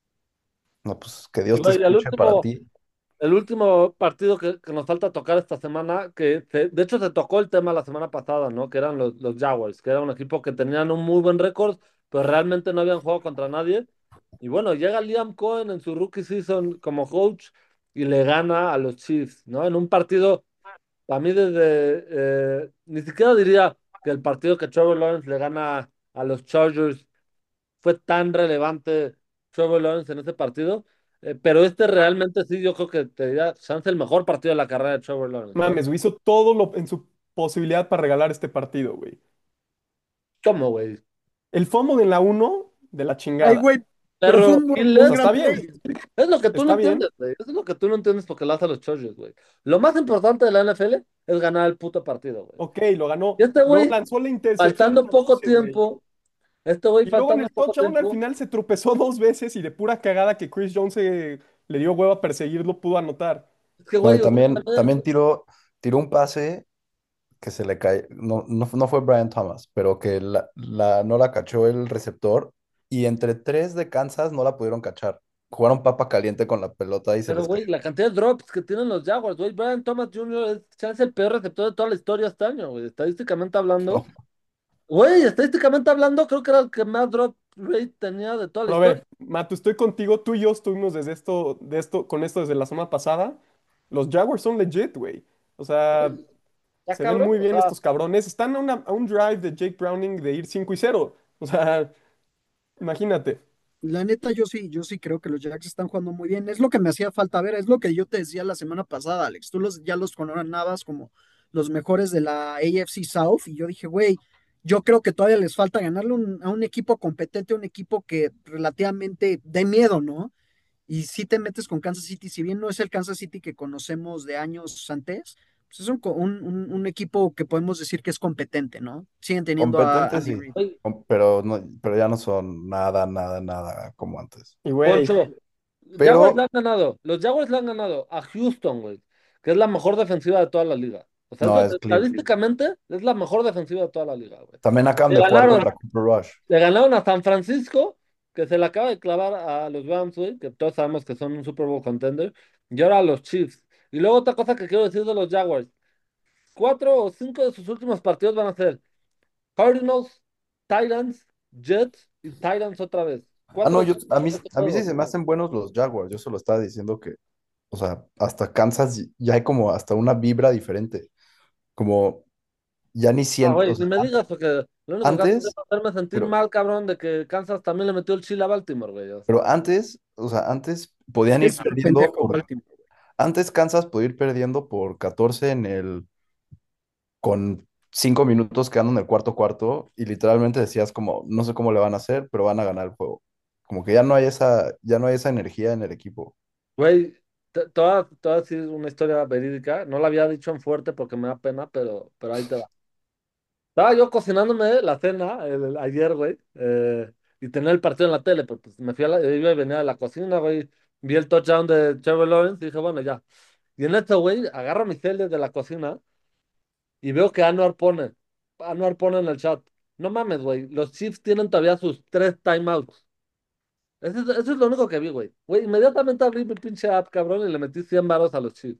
No, pues que Y Dios te güey, el escuche para último, ti. el último partido que, que nos falta tocar esta semana, que se- de hecho se tocó el tema la semana pasada, ¿no? Que eran los, los Jaguars, que era un equipo que tenían un muy buen récord, pero realmente no habían jugado contra nadie. Y bueno, llega Liam Cohen en su rookie season como coach y le gana a los Chiefs, ¿no? En un partido, para mí desde, eh, ni siquiera diría que el partido que Trevor Lawrence le gana a los Chargers fue tan relevante Trevor Lawrence en ese partido, eh, pero este realmente sí, yo creo que te diría, chance el mejor partido de la carrera de Trevor Lawrence, ¿eh? Mames, güey, hizo todo lo en su posibilidad para regalar este partido, güey. ¿Cómo, güey? El fumble en la uno de la Ay, chingada. güey, pero fue Pero un, buen- O un sea, Gilles, está gran bien, play. es lo que tú no está bien. entiendes, güey. Eso es lo que tú no entiendes porque lo hacen los Chargers, güey. Lo más importante de la N F L es ganar el puto partido, güey. Ok, lo ganó. Y este Luego güey, lanzó la intercepción en faltando la poco doce, güey. tiempo, este güey, Y luego en faltando el poco touchdown al tiempo, final se tropezó dos veces y de pura cagada que Chris Jones se- le dio huevo a perseguirlo, pudo anotar. es que, No, y güey, también, olvídate. también tiró, tiró un pase que se le cae, no, no, no fue Brian Thomas, pero que la, la- no la cachó el receptor y entre tres de Kansas no la pudieron cachar. Jugaron papa caliente con la pelota y se Pero, les güey, cayó. la cantidad de drops que tienen los Jaguars, güey. Brian Thomas junior es chance el peor receptor de toda la historia este año, güey. Estadísticamente No, hablando. Güey, estadísticamente hablando, creo que era el que más drop rate tenía de toda la Pero a historia. ver, Mato, estoy contigo. Tú y yo estuvimos desde esto, de esto, con esto desde la semana pasada. Los Jaguars son legit, güey. O sea, Está se ven cabrón, muy o bien sea, estos cabrones. Están a, una- a un drive de Jake Browning de ir cinco y cero. O sea, imagínate. La neta, yo sí, yo sí creo que los Jacks están jugando muy bien. Es lo que me hacía falta ver, es lo que yo te decía la semana pasada, Alex. Tú los, ya los coronabas como los mejores de la A F C South y yo dije, güey, yo creo que todavía les falta ganarle un- a un equipo competente, un equipo que relativamente dé miedo, ¿no? Y si te metes con Kansas City, si bien no es el Kansas City que conocemos de años antes, pues es un, co- un- un- un equipo que podemos decir que es competente, ¿no? Siguen teniendo a Competentes Andy sí, Reid. güey, com- pero, no, pero ya no son nada, nada, nada como antes. Y güey, Poncho, Jaguars le Pero han ganado, los Jaguars le han ganado a Houston, güey, que es la mejor defensiva de toda la liga. O sea, no, eso, es clear. estadísticamente es la mejor defensiva de toda la liga, güey. También acaban Le de jugar ganaron, contra Cooper Rush. le ganaron a San Francisco, que se le acaba de clavar a los Rams, güey, que todos sabemos que son un Super Bowl contender, y ahora a los Chiefs. Y luego otra cosa que quiero decir de los Jaguars, cuatro o cinco de sus últimos partidos van a ser Cardinals, Titans, Jets y Titans otra vez. Ah, no, Cuatro yo, a mí, cuatro a mí sí juegos. se me hacen buenos los Jaguars. Yo solo estaba diciendo que, o sea, hasta Kansas y- ya hay como hasta una vibra diferente. Como ya ni Ah, siento, o güey, ni sea, me an- digas porque lo único que haces es antes, hacerme sentir pero, mal, cabrón, de que Kansas también le metió el chile a Baltimore, güey. O sea, pero antes, o sea, antes podían ir Es un perdiendo pendejo, por, Baltimore. antes Kansas podía ir perdiendo por catorce en el, con cinco minutos quedando en el cuarto cuarto y literalmente decías como, no sé cómo le van a hacer, pero van a ganar el juego. Como que ya no hay esa, ya no hay esa energía en el equipo. güey, te, te voy a te voy a decir una historia verídica. No la había dicho en fuerte porque me da pena, pero, pero ahí te va. Estaba yo cocinándome la cena el- el- ayer, güey, eh, y tenía el partido en la tele, pero pues me fui a la, iba y venía de la cocina, güey, vi el touchdown de Trevor Lawrence y dije, bueno, ya. Y en esto, güey, agarro mi tele de la cocina y veo que Anuar pone, Anuar pone en el chat, no mames, güey, los Chiefs tienen todavía sus tres timeouts. Eso es, eso es lo único que vi, güey. Güey, inmediatamente abrí mi pinche app, cabrón, y le metí cien varos a los Chiefs.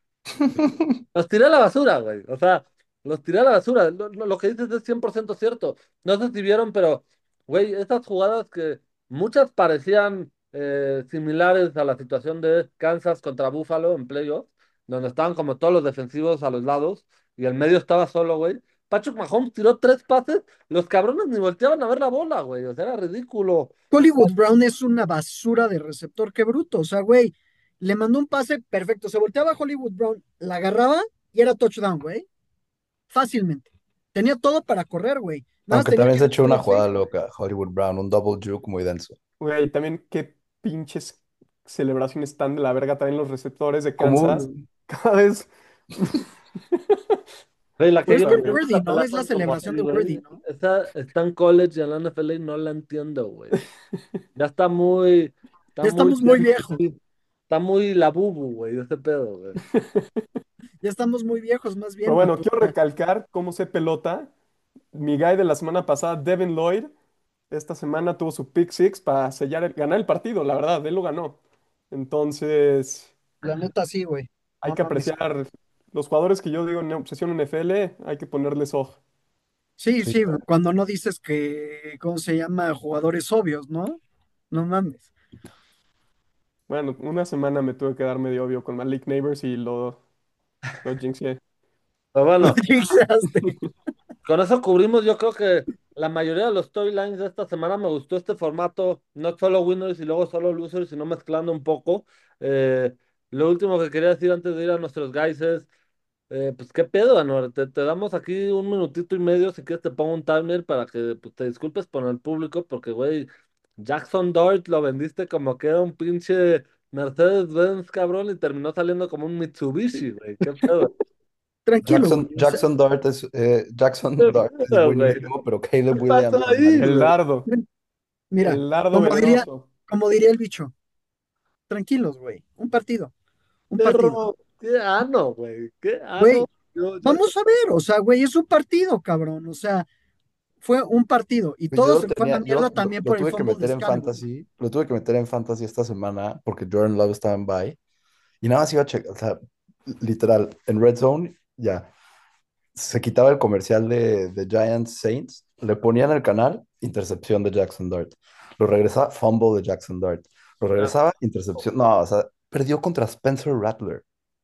Los tiré a la basura, güey. O sea, los tiré a la basura. Lo, lo- lo que dices es cien por ciento cierto. No sé si vieron, pero, güey, estas jugadas que muchas parecían eh, similares a la situación de Kansas contra Buffalo en playoffs, donde estaban como todos los defensivos a los lados y el medio estaba solo, güey. Patrick Mahomes tiró tres pases, los cabrones ni volteaban a ver la bola, güey. O sea, era ridículo. Hollywood Brown es una basura de receptor, qué bruto. O sea, güey, le mandó un pase perfecto. Se volteaba a Hollywood Brown, la agarraba y era touchdown, güey. Fácilmente. Tenía todo para correr, güey. Nada más Aunque tenía también que se echó detener una al jugada safety. loca, Hollywood Brown, un double juke muy denso. güey, también qué pinches celebraciones están de la verga también los receptores de Como Kansas. un... Cada vez. Güey, la que Pero es yo Puta, no por güey. entiendo Purdy, la que ¿no? la Es la hacen como celebración así, de Purdy, güey. ¿no? Está, está en college y en la N F L y no la entiendo, güey. Ya está muy, está Ya muy, estamos muy viejos. está muy la bubu, güey, ese pedo, güey. Ya estamos muy viejos, más Pero bien, bueno, vato. O quiero sea, recalcar cómo se pelota. Mi guy de la semana pasada, Devin Lloyd, esta semana tuvo su pick six para sellar el- ganar el partido, la verdad, él lo ganó. Entonces, la neta sí, güey. hay No que mames. apreciar los jugadores que yo digo en Obsesión N F L, hay que ponerles ojo. Sí, Sí, sí, cuando no dices que, ¿cómo se llama? Jugadores obvios, ¿no? No mames. Bueno, una semana me tuve que dar medio obvio con Malik Neighbors y lo, lo jinxé. Pero Lo bueno, jinxeaste. con eso cubrimos, yo creo que la mayoría de los storylines de esta semana me gustó este formato, no solo winners y luego solo losers, sino mezclando un poco. Eh, lo último que quería decir antes de ir a nuestros guys es, eh, pues qué pedo, Anuar, te, te damos aquí un minutito y medio, si quieres te pongo un timer para que pues, te disculpes con el público, porque, güey, Jackson Dart lo vendiste como que era un pinche Mercedes-Benz, cabrón, y terminó saliendo como un Mitsubishi, güey, qué pedo. Tranquilo, Jackson, güey. O sea, Jackson Dart es, eh, Jackson ¿Qué Dart es pedo, güey? buenísimo, pero Caleb ¿Qué pasó Williams es ahí, El güey? malísimo. dardo, mira, el dardo como diría, venenoso. como diría el bicho, tranquilos, güey. Un partido, un partido. Perro, qué ano, güey, qué ano. Güey, Yo, yo, vamos a ver, o sea, güey, es un partido, cabrón. O sea, fue un partido y Pues todo yo se fue a la tenía, mierda yo lo, también lo por el tuve que fumble de meter en Scalloway. fantasy, lo tuve que meter en fantasy esta semana porque Jordan Love estaba en bye y nada más iba a checar, o sea, literal, en Red Zone ya se quitaba el comercial de, de Giants Saints, le ponían el canal, intercepción de Jackson Dart, lo regresaba, fumble de Jackson Dart, lo ah, regresaba, intercepción, no, o sea, perdió contra Spencer Rattler.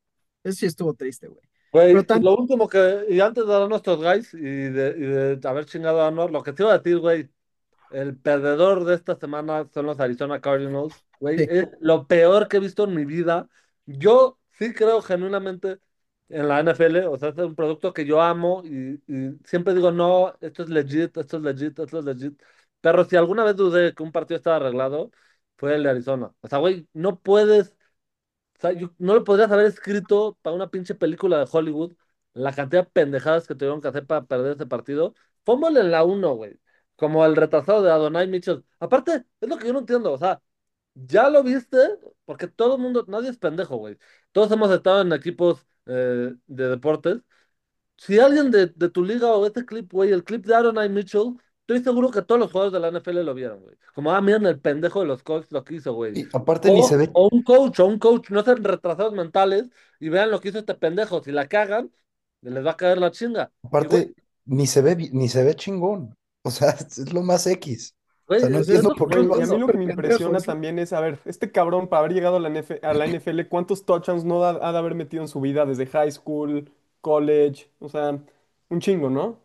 Eso sí estuvo triste, güey. Pero Güey, y también, lo último que, y antes de dar nuestros guys y de, y de haber chingado a Anwar, lo que te iba a decir, güey, el perdedor de esta semana son los Arizona Cardinals. Güey, sí, es lo peor que he visto en mi vida. Yo sí creo genuinamente en la N F L. O sea, este es un producto que yo amo y, y siempre digo, no, esto es legit, esto es legit, esto es legit. Pero si alguna vez dudé que un partido estaba arreglado, fue el de Arizona. O sea, güey, no puedes, o sea, yo- no lo podrías haber escrito para una pinche película de Hollywood la cantidad de pendejadas que tuvieron que hacer para perder ese partido. Fumble en la uno, güey. Como el retrasado de Adonai Mitchell. Aparte, es lo que yo no entiendo. O sea, ya lo viste, porque todo el mundo, nadie es pendejo, güey. Todos hemos estado en equipos eh, de deportes. Si alguien de, de tu liga o este clip, güey, el clip de Adonai Mitchell, estoy seguro que todos los jugadores de la N F L lo vieron, güey. Como, ah, miren el pendejo de los Colts lo que hizo, güey. Y aparte ni se O, ve, o un coach, o un coach, no sean retrasados mentales y vean lo que hizo este pendejo. Si la cagan, les va a caer la chinga. Y, güey, aparte ni se ve, bi- ni se ve chingón. O sea, es, es lo más X. O güey, sea, no es, es entiendo lo por que qué no Güey, lo y a mí hace. lo que súper me pendejo, impresiona sí. también es, a ver, este cabrón para haber llegado a la N F a la N F L, ¿cuántos touchdowns no ha, ha de haber metido en su vida desde high school, college? O sea, un chingo, ¿no?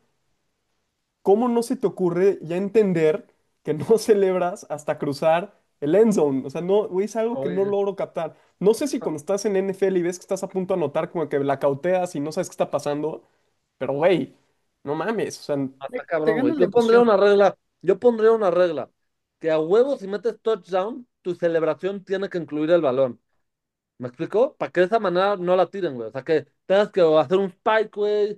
¿Cómo no se te ocurre ya entender que no celebras hasta cruzar el end zone? O sea, no, güey, es algo que no Oye, logro captar. No sé si cuando estás en N F L y ves que estás a punto de anotar, como que la cauteas y no sabes qué está pasando, pero güey, no mames, o sea, hasta Te cabrón, güey. gana la Yo pondría emoción. una regla, yo pondría una regla, que a huevo si metes touchdown, tu celebración tiene que incluir el balón. ¿Me explico? Para que de esa manera no la tiren, güey. O sea, que tengas que hacer un spike, güey,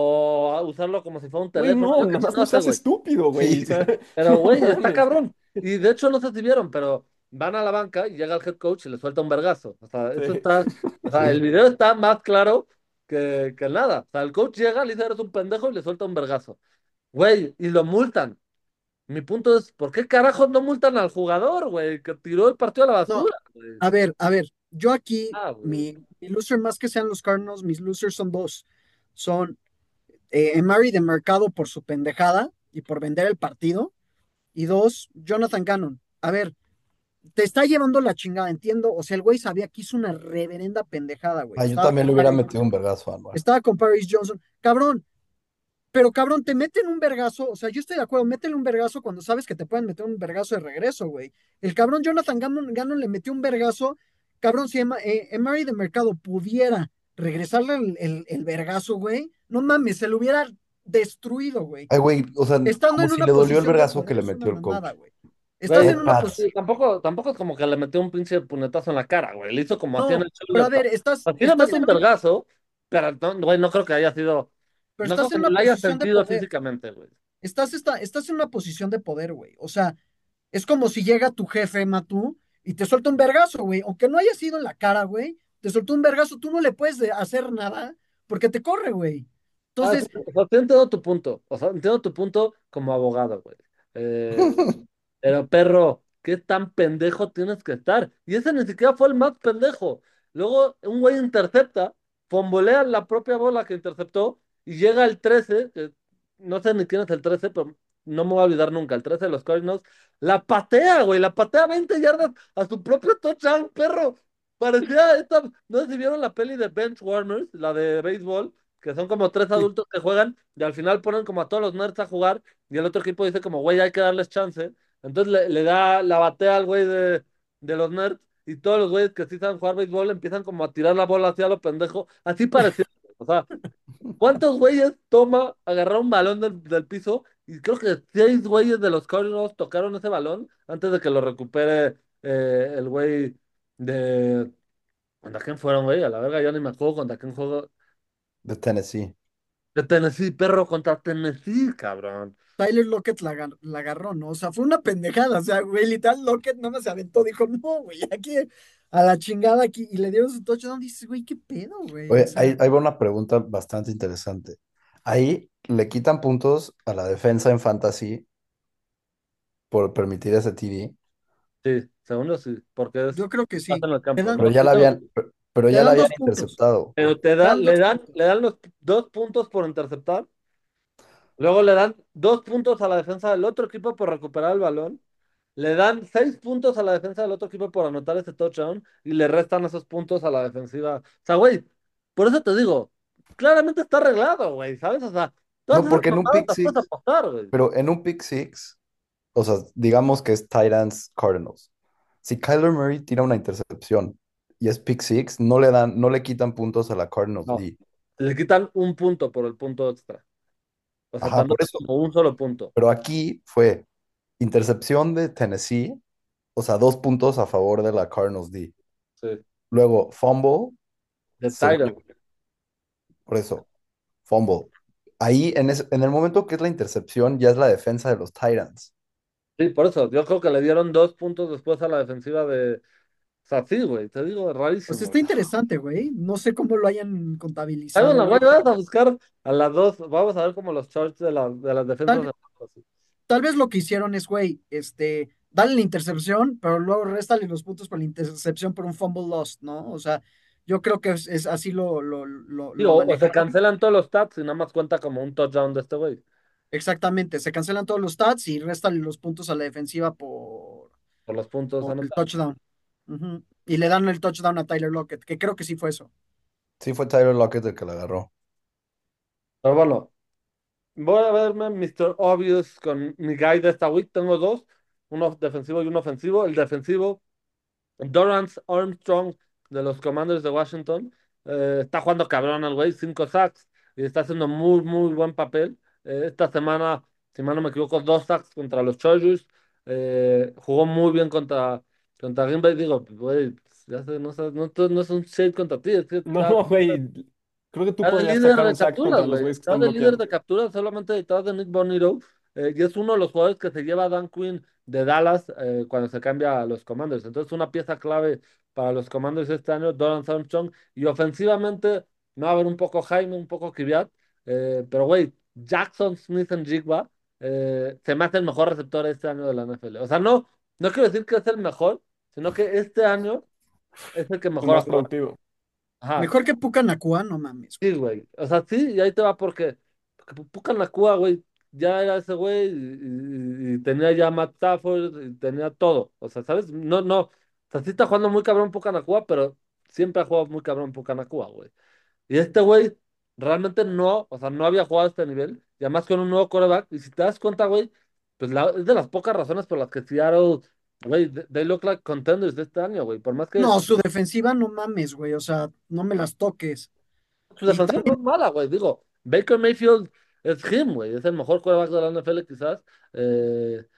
o usarlo como si fuera un güey, teléfono. no, Yo qué nada más no chingado sé, seas güey. estúpido, güey, o Sí, sea, Pero, no güey, está mames. cabrón. Y de hecho, no sé si vieron, pero van a la banca y llega el head coach y le suelta un vergazo. O sea, eso Sí. está, o sea, el sí. video está más claro que, que nada. O sea, el coach llega, le dice, eres un pendejo y le suelta un vergazo. Güey, y lo multan. Mi punto es, ¿por qué carajos no multan al jugador, güey? Que tiró el partido a la No, basura, güey. a ver, a ver, yo aquí, Ah, güey. mi, mi loser más que sean los Cardinals, mis losers son dos. Son eh, Emery de Mercado por su pendejada y por vender el partido. Y dos, Jonathan Gannon. A ver, te está llevando la chingada, entiendo. O sea, el güey sabía que hizo una reverenda pendejada, güey. Ah, yo Estaba también con le hubiera Paris metido un Johnson. vergazo a Anwar. Estaba con Paris Johnson. Cabrón, pero cabrón, te meten un vergazo. O sea, yo estoy de acuerdo, métele un vergazo cuando sabes que te pueden meter un vergazo de regreso, güey. El cabrón Jonathan Gannon, Gannon le metió un vergazo. Cabrón, si Ema- eh, Emery de Mercado pudiera regresarle el, el, el vergazo, güey, no mames, se lo hubiera destruido, güey. Ay, güey, o sea, Estando como en si una le dolió el posición de vergazo que poder le es una metió el mamada, coach. güey. Estás Güey, en Qué una paz. y posición. tampoco, tampoco es como que le metió un pinche punetazo en la cara, güey. Le hizo como hacía en No, el pero a shoulder tap. ver, estás, Así le estás mete en un una, vergazo, pero no, güey, no creo que haya sido, pero no creo estás que en no una le haya posición de sentido poder. físicamente, güey. Estás, esta- estás en una posición de poder, güey. O sea, es como si llega tu jefe, Matú, y te suelta un vergazo, güey. Aunque no haya sido en la cara, güey, te soltó un vergazo, tú no le puedes de- hacer nada porque te corre, güey. Ah, sí, Entonces, o sea, sí entiendo tu punto, o sea, entiendo tu punto como abogado, güey. Eh, Pero perro, ¿qué tan pendejo tienes que estar? Y ese ni siquiera fue el más pendejo. Luego un güey intercepta, fombolea la propia bola que interceptó y llega el trece, que no sé ni quién es el trece, pero no me voy a olvidar nunca, el trece de los Cardinals, la patea, güey, la patea veinte yardas a su propio touchdown, perro. Parecía esta, no sé si vieron la peli de Bench Warmers, la de béisbol, que son como tres sí, adultos que juegan y al final ponen como a todos los nerds a jugar y el otro equipo dice como, güey, hay que darles chance. Entonces le, le da la batea al güey de, de los nerds y todos los güeyes que sí saben jugar béisbol empiezan como a tirar la bola hacia lo pendejo. Así parecía. O sea, ¿cuántos güeyes toma agarrar un balón del, del piso? Y creo que seis güeyes de los Cardinals tocaron ese balón antes de que lo recupere eh, el güey de... ¿Contra quién fueron, güey? A la verga, ya ni me acuerdo contra quién juego. De Tennessee. De Tennessee, perro, contra Tennessee, cabrón. Tyler Lockett la, agar- la agarró, ¿no? O sea, fue una pendejada. O sea, güey, literal, Lockett no me se aventó. Dijo, no, güey, aquí a la chingada aquí. Y le dieron su touchdown. Dices, güey, qué pedo, güey. O Oye, sea, ahí, ahí va una pregunta bastante interesante. Ahí le quitan puntos a la defensa en fantasy por permitir ese T D, Sí, según yo sí, porque es yo creo que pasa sí. en el Te campo. dan, pero No, ya sí, la tengo- habían, pe- pero te ya la dan habían dos puntos. interceptado. pero te Te da, dan le dos dan, puntos. le dan los dos puntos por interceptar. Luego le dan dos puntos a la defensa del otro equipo por recuperar el balón. Le dan seis puntos a la defensa del otro equipo por anotar ese touchdown. Y le restan esos puntos a la defensiva. O sea, güey, por eso te digo, claramente está arreglado, güey, ¿sabes? O sea, todas No, esas porque en un mamadas pick las puedes six, apostar, güey. pero en un pick six, o sea, digamos que es Titans Cardinals. Si Kyler Murray tira una intercepción y es pick six, no le dan, no le quitan puntos a la Cardinals No, D. le quitan un punto por el punto extra. O sea, te Ajá, dan por eso. como un solo punto. Pero aquí fue intercepción de Tennessee, o sea, dos puntos a favor de la Cardinals D. Sí. Luego, fumble, De según yo, Titan. por eso, fumble. Ahí, en, ese- en el momento que es la intercepción, ya es la defensa de los Titans. Sí, por eso. Yo creo que le dieron dos puntos después a la defensiva de. O sea, sí, güey. Te digo, Pues rarísimo. está interesante, güey. No sé cómo lo hayan Ay, contabilizado, bueno, güey. güey, vamos a buscar a las dos. Vamos a ver como los charts de, la- de las defensas. Tal, de- tal vez lo que hicieron es, güey, este, dale la intercepción, pero luego réstale los puntos por la intercepción por un fumble lost, ¿no? O sea, yo creo que es, es así lo, lo, lo, Sí, lo o, o se manejaron. cancelan todos los stats y nada más cuenta como un touchdown de este güey. Exactamente, se cancelan todos los stats y réstale los puntos a la defensiva por, Por los puntos por el anotados. touchdown. Ujú. Y le dan el touchdown a Tyler Lockett, que creo que sí fue eso. Sí, fue Tyler Lockett el que la agarró. Pero bueno, voy a verme mister Obvious con mi guy de esta week. Tengo dos, uno defensivo y uno ofensivo. El defensivo. Dorrance Armstrong de los Commanders de Washington. Eh, está jugando cabrón el güey, cinco sacks y está haciendo muy, muy buen papel. Eh, esta semana, si mal no me equivoco, dos sacks contra los Chargers. Eh, jugó muy bien contra, contra Green Bay. Digo, güey, pues, ya sé, no, sé, no, no es un shade contra ti, es que está No, güey. Creo que tú Está de podrías líder sacar un de sack capturas, contra los güey. güeyes que Está están de líder bloqueando. de capturas solamente detrás de Nick Bonito. Eh, y es uno de los jugadores que se lleva a Dan Quinn de Dallas eh, cuando se cambia a los Commanders. Entonces, una pieza clave para los Commanders este año, Doran Armstrong. Y ofensivamente, me va a ver un poco Jaime, un poco Kiviat. Eh, pero, güey, Jackson Smith en Jigba eh, se me hace el mejor receptor este año de la N F L. O sea, no, no quiero decir que es el mejor, sino que este año es el que El mejor ha más jugado. productivo. Ajá. Mejor que Puka Nakua, no mames, Sí, güey. güey. O sea, sí, y ahí te va porque, porque Puka Nakua, güey, ya era ese güey y, y- y tenía ya Matt Stafford y tenía todo. O sea, ¿sabes? No, no. O sea, sí está jugando muy cabrón Puka Nakua, pero siempre ha jugado muy cabrón Puka Nakua, güey. Y este güey realmente no, o sea, no había jugado a este nivel. Y además con un nuevo quarterback. Y si te das cuenta, güey, pues la- es de las pocas razones por las que Seattle, güey, they they look like contenders de este año, güey. Por más que No, su defensiva, no mames, güey. O sea, no me las toques. su Y defensiva no también, es mala, güey. Digo, Baker Mayfield es him, güey. Es el mejor quarterback de la N F L, quizás. Eh,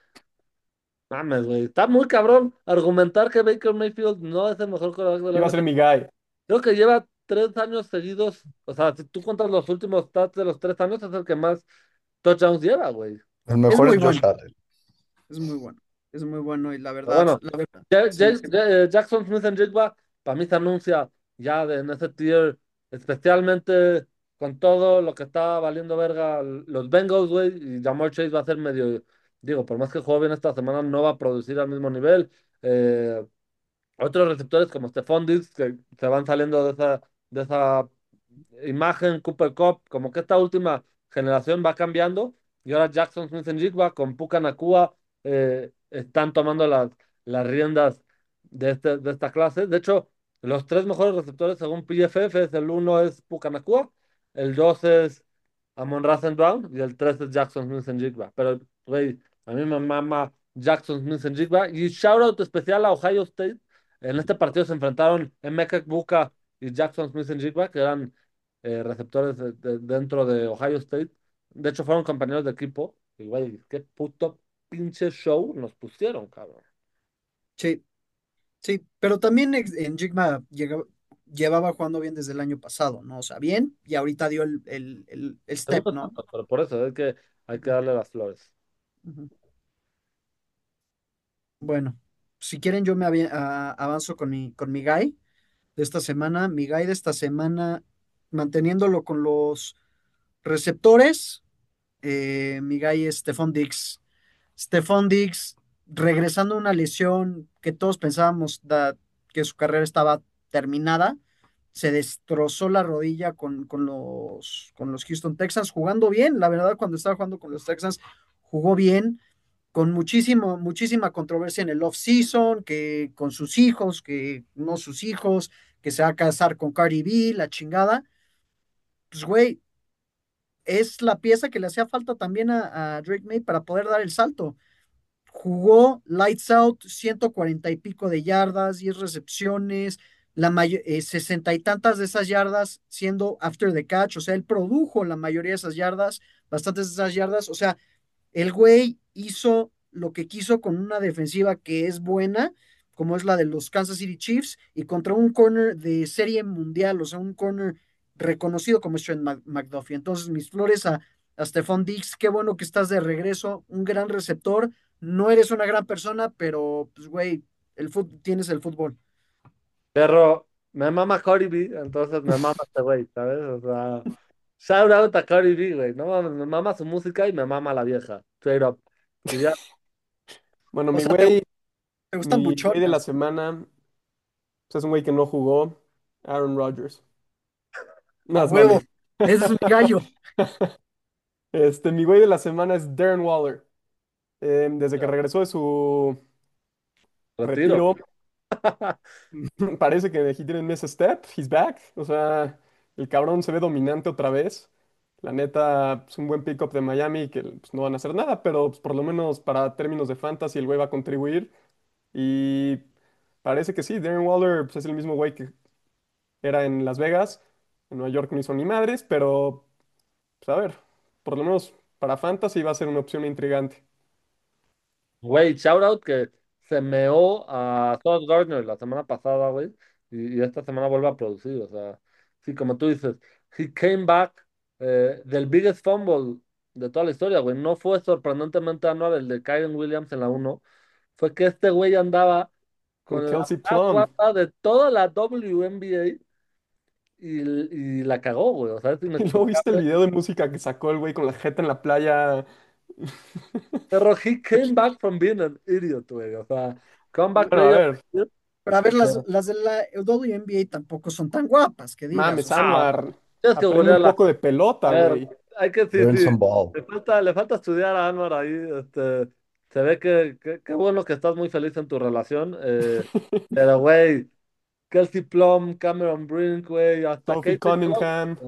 mames, güey. Está muy cabrón argumentar que Baker Mayfield no es el mejor quarterback de la Iba a ser N F L. mi guy. Creo que lleva tres años seguidos. O sea, si tú cuentas los últimos stats de los tres años, es el que más touchdowns lleva, güey. El es mejor muy es Josh bueno, Allen. es muy bueno. Es muy bueno y la Pero verdad, bueno, la verdad, Ja- se me Ja- hace- Ja- eh, Jackson Smith en Jigba, para mí se anuncia ya de- en ese tier, especialmente con todo lo que está valiendo verga l- los Bengals, güey, y Jamar Chase va a ser medio, digo, por más que juegue bien esta semana, no va a producir al mismo nivel. Eh, Otros receptores como Stephon Diggs que se van saliendo de esa, de esa imagen, Cooper Cup, como que esta última generación va cambiando y ahora Jackson Smith en Jigba con Puka Nakua eh, están tomando las, las riendas de, este, de esta clase. De hecho, los tres mejores receptores según P F F es el uno es Puka Nakua, el dos es Amon-Ra Saint Brown y el tres es Jackson Smith en Jigba. Pero, güey, a mí me mama Jackson Smith en Jigba y shout out especial a Ohio State. En este partido se enfrentaron Emeka Buka y Jackson Smith en Jigba, que eran eh, receptores de- de- dentro de Ohio State. De hecho, fueron compañeros de equipo. Y, güey, qué puto pinche show nos pusieron, cabrón. Sí, sí, pero también ex- en Jigma llegaba- llevaba jugando bien desde el año pasado, ¿no? O sea, bien, y ahorita dio el, el, el, el Me step, gusta ¿no? tanto, pero por eso es que hay que Ujú, darle las flores. ujú. Bueno, si quieren yo me avi- a- avanzo con mi, con mi guy de esta semana. Mi guy de esta semana, manteniéndolo con los receptores, eh, mi guy es Stephon Diggs. Stephon Diggs, regresando a una lesión que todos pensábamos da- que su carrera estaba terminada, se destrozó la rodilla con, con los, con los Houston Texans, jugando bien, la verdad, cuando estaba jugando con los Texans, jugó bien, con muchísimo, muchísima controversia en el off-season, que con sus hijos, que no sus hijos, que se va a casar con Cardi B, la chingada. Pues, güey, es la pieza que le hacía falta también a, a Drake May para poder dar el salto. Jugó Lights Out, ciento cuarenta y pico de yardas, diez recepciones, la mayo- eh, sesenta y tantas de esas yardas siendo after the catch, o sea, él produjo la mayoría de esas yardas, bastantes de esas yardas, o sea, el güey hizo lo que quiso con una defensiva que es buena, como es la de los Kansas City Chiefs, y contra un corner de serie mundial, o sea, un corner reconocido como es Trent Mc- McDuffie. Entonces, mis flores a, a Stephon Diggs, qué bueno que estás de regreso, un gran receptor. No eres una gran persona, pero, pues, güey, el fut- tienes el fútbol. Pero me mama Cardi B, entonces me mama este güey, ¿sabes? O sea, shout out a Cardi B, güey. No mames, me mama su música y me mama la vieja. Straight up. Y ya, Bueno, O mi sea, te, güey, te gustan mi güey de la buchonas. semana, pues es un güey que no jugó, Aaron Rodgers. A No, es huevo. mami. Ese es mi gallo. Este, mi güey de la semana es Darren Waller. Eh, desde que regresó de su retiro. retiro, parece que he didn't miss a step, he's back. O sea, el cabrón se ve dominante otra vez. La neta, es un buen pick-up de Miami que pues, no van a hacer nada, pero pues, por lo menos para términos de fantasy el güey va a contribuir. Y parece que sí, Darren Waller pues, es el mismo güey que era en Las Vegas. En Nueva York no hizo ni madres, pero pues, a ver, por lo menos para fantasy va a ser una opción intrigante. Güey, shout out que se meó a Sauce Gardner la semana pasada, güey. Y, y esta semana vuelve a producir. O sea, sí, como tú dices, he came back eh, del biggest fumble de toda la historia, güey. No fue sorprendentemente anual el de Kyren Williams en la uno. Fue que este güey andaba Con con la Kelsey más Plum. guapa de toda la W N B A y, y la cagó, güey. O sea, es Y luego viste el inexplicable. video de música que sacó el güey con la jeta en la playa. Pero he came back from being an idiot, güey. O sea, comeback Bueno, a player of ver, the year. Pero a ver, las, Pero, las de la W N B A tampoco son tan guapas, que digas. O mames, sea, ah, Anwar, tienes que aprende un googlearla. poco de A pelota, ver, güey. hay que, sí, Learn sí. some ball. Le falta, le falta estudiar a Anwar ahí. Este, se ve que, que, qué bueno que estás muy feliz en tu relación. Eh, pero, güey, Kelsey Plum, Cameron Brink, güey, hasta Sophie Kate Cunningham.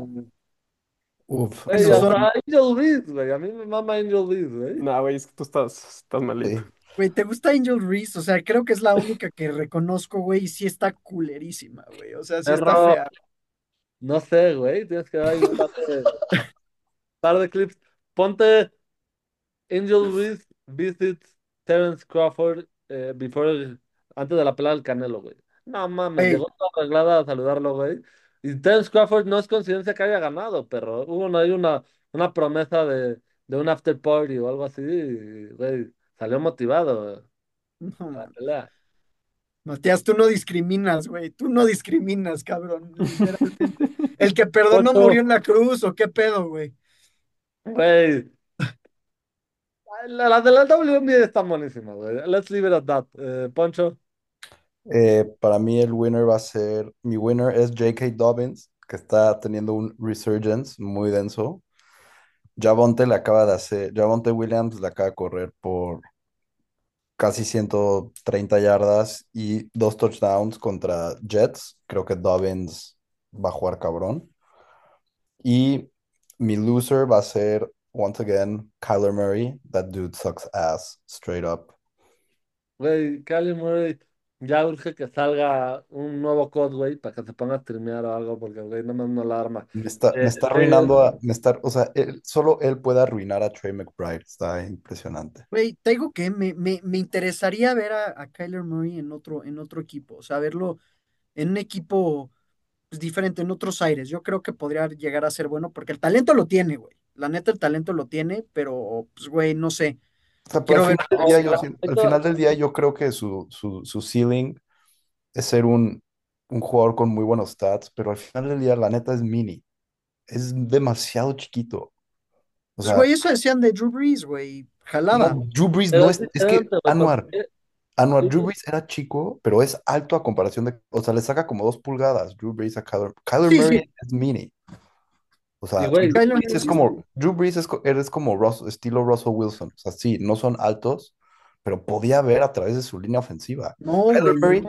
Uf, güey, esos eso, son, hasta Angel Reese, güey. A mí me mama Angel Reese, güey. No, güey, es que tú estás, estás malito. sí. güey, ¿te gusta Angel Reese? O sea, creo que es la única que reconozco, güey, y sí está culerísima, güey. O sea, sí está Pero, fea. no sé, güey. Tienes que dar ahí un par de, par de clips. Ponte. Angel Reese visits Terence Crawford eh, before, antes de la pelea del Canelo, güey. No mames, Güey, llegó toda arreglada a saludarlo, güey. Y Terence Crawford no es coincidencia que haya ganado, pero hubo una, hay una, una promesa de, de un after party o algo así, y, güey, salió motivado, güey, no, a la man. pelea. Matías, tú no discriminas, güey. Tú no discriminas, cabrón, literalmente. ¿El que perdonó murió Poncho, en la cruz o qué pedo, güey? güey, la- las de la W N B A están buenísimas, güey. Let's leave it at that. Eh, Poncho, Eh, para mí el winner va a ser, mi winner es J K. Dobbins, que está teniendo un resurgence muy denso. Javonte le acaba de hacer, Javonte Williams le acaba de correr por casi ciento treinta yardas y dos touchdowns contra Jets. Creo que Dobbins va a jugar cabrón. Y mi loser va a ser, once again, Kyler Murray. That dude sucks ass, straight up. güey, Kyler Murray, ya urge que salga un nuevo code, güey, para que se ponga a streamear o algo, porque, güey, no más no la arma. Me está, me Eh, está eh, arruinando a, me está, o sea, él- solo él puede arruinar a Trey McBride. Está impresionante. Güey, te digo que me, me, me interesaría ver a, a Kyler Murray en otro, en otro equipo. O sea, verlo en un equipo pues, diferente, en otros aires. Yo creo que podría llegar a ser bueno porque el talento lo tiene, güey. La neta, el talento lo tiene, pero, pues, güey, no sé. O sea, pero al Quiero ver. final del día yo, sien- al final del día yo creo que su, su, su ceiling es ser un, un jugador con muy buenos stats, pero al final del día la neta es mini. Es demasiado chiquito. O Pues, sea, güey, eso decían de Drew Brees, güey. no, Jalada. Drew Brees pero no es es, es que diferente, güey, Anwar, porque Anwar, tú, Drew Brees era chico, pero es alto a comparación de, o sea, le saca como dos pulgadas Drew Brees a Kyler. Kyler Sí, Murray sí. es mini. O y, sea, güey, Drew Kyler Brees Murray es sí es mini. como, Drew Brees es, co- eres como Russ- estilo Russell Wilson. O sea, sí, no son altos, pero podía ver a través de su línea ofensiva. No, Kyler güey, Murray, no.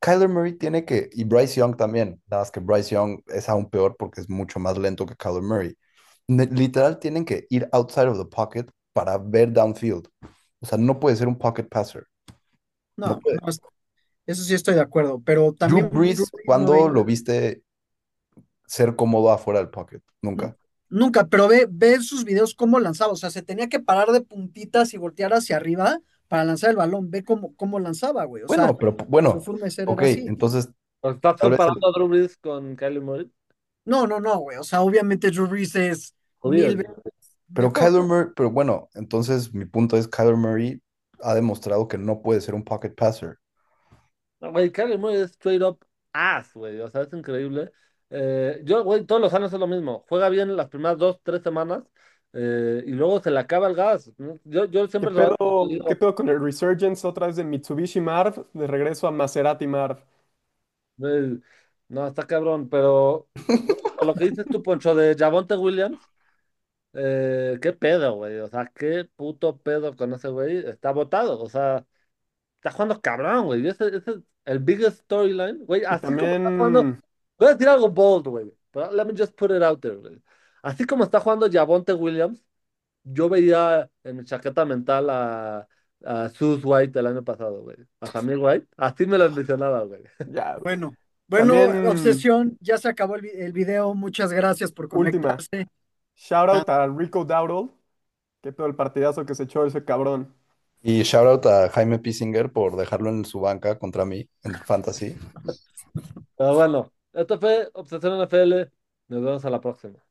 Kyler Murray tiene que, y Bryce Young también, nada más que Bryce Young es aún peor porque es mucho más lento que Kyler Murray. Ne- literal tienen que ir outside of the pocket para ver downfield. O sea, no puede ser un pocket passer. No No, puede. no, es- eso sí estoy de acuerdo, pero Drew también Drew Brees, Brees no ¿cuándo veía. lo viste ser cómodo afuera del pocket? N- Nunca. Nunca, pero ve, ve sus videos cómo lanzaba, o sea, se tenía que parar de puntitas y voltear hacia arriba para lanzar el balón, ve cómo, cómo lanzaba, güey, o sea, Bueno, pero su bueno, forma de ser ok, era así. entonces ¿Pero estás tal vez el, comparando a Drew Brees con Kyler Murray? No, no, no, güey, o sea, obviamente Drew Brees es mil Jodido. veces pero mejor, Kyler ¿no? Murray, pero bueno, entonces mi punto es Kyler Murray ha demostrado que no puede ser un pocket passer. No, güey, Kyler Murray es straight up ass, güey. O sea, es increíble. Eh, yo, güey, todos los años es lo mismo. Juega bien las primeras dos, tres semanas eh, y luego se le acaba el gas, ¿no? Yo, yo ¿Qué siempre lo lo pedo, qué digo, pedo con el Resurgence otra vez de Mitsubishi Marv de regreso a Maserati Marv? güey, no, está cabrón, pero con lo que dices tú, Poncho, de Javonte Williams, eh, qué pedo, güey. O sea, qué puto pedo con ese güey. Está botado, o sea, está jugando cabrón, güey. Ese, ese es el biggest storyline, güey. Y Así como está jugando. también, Voy a decir algo bold, güey. Pero let me just put it out there, güey. Así como está jugando Javonte Williams, yo veía en mi chaqueta mental a, a Sus White el año pasado, güey. A Samir White. Así me lo mencionaba, güey. ya, Bueno, bueno, también, Obsesión, ya se acabó el, vi- el video, muchas gracias por última, conectarse. shout Ah, out a Rico Dowdle, qué pedo el partidazo que se echó ese cabrón. Y shout out a Jaime Pissinger por dejarlo en su banca contra mí en Fantasy. Pero bueno, esto fue Obsesión N F L. Nos vemos a la próxima.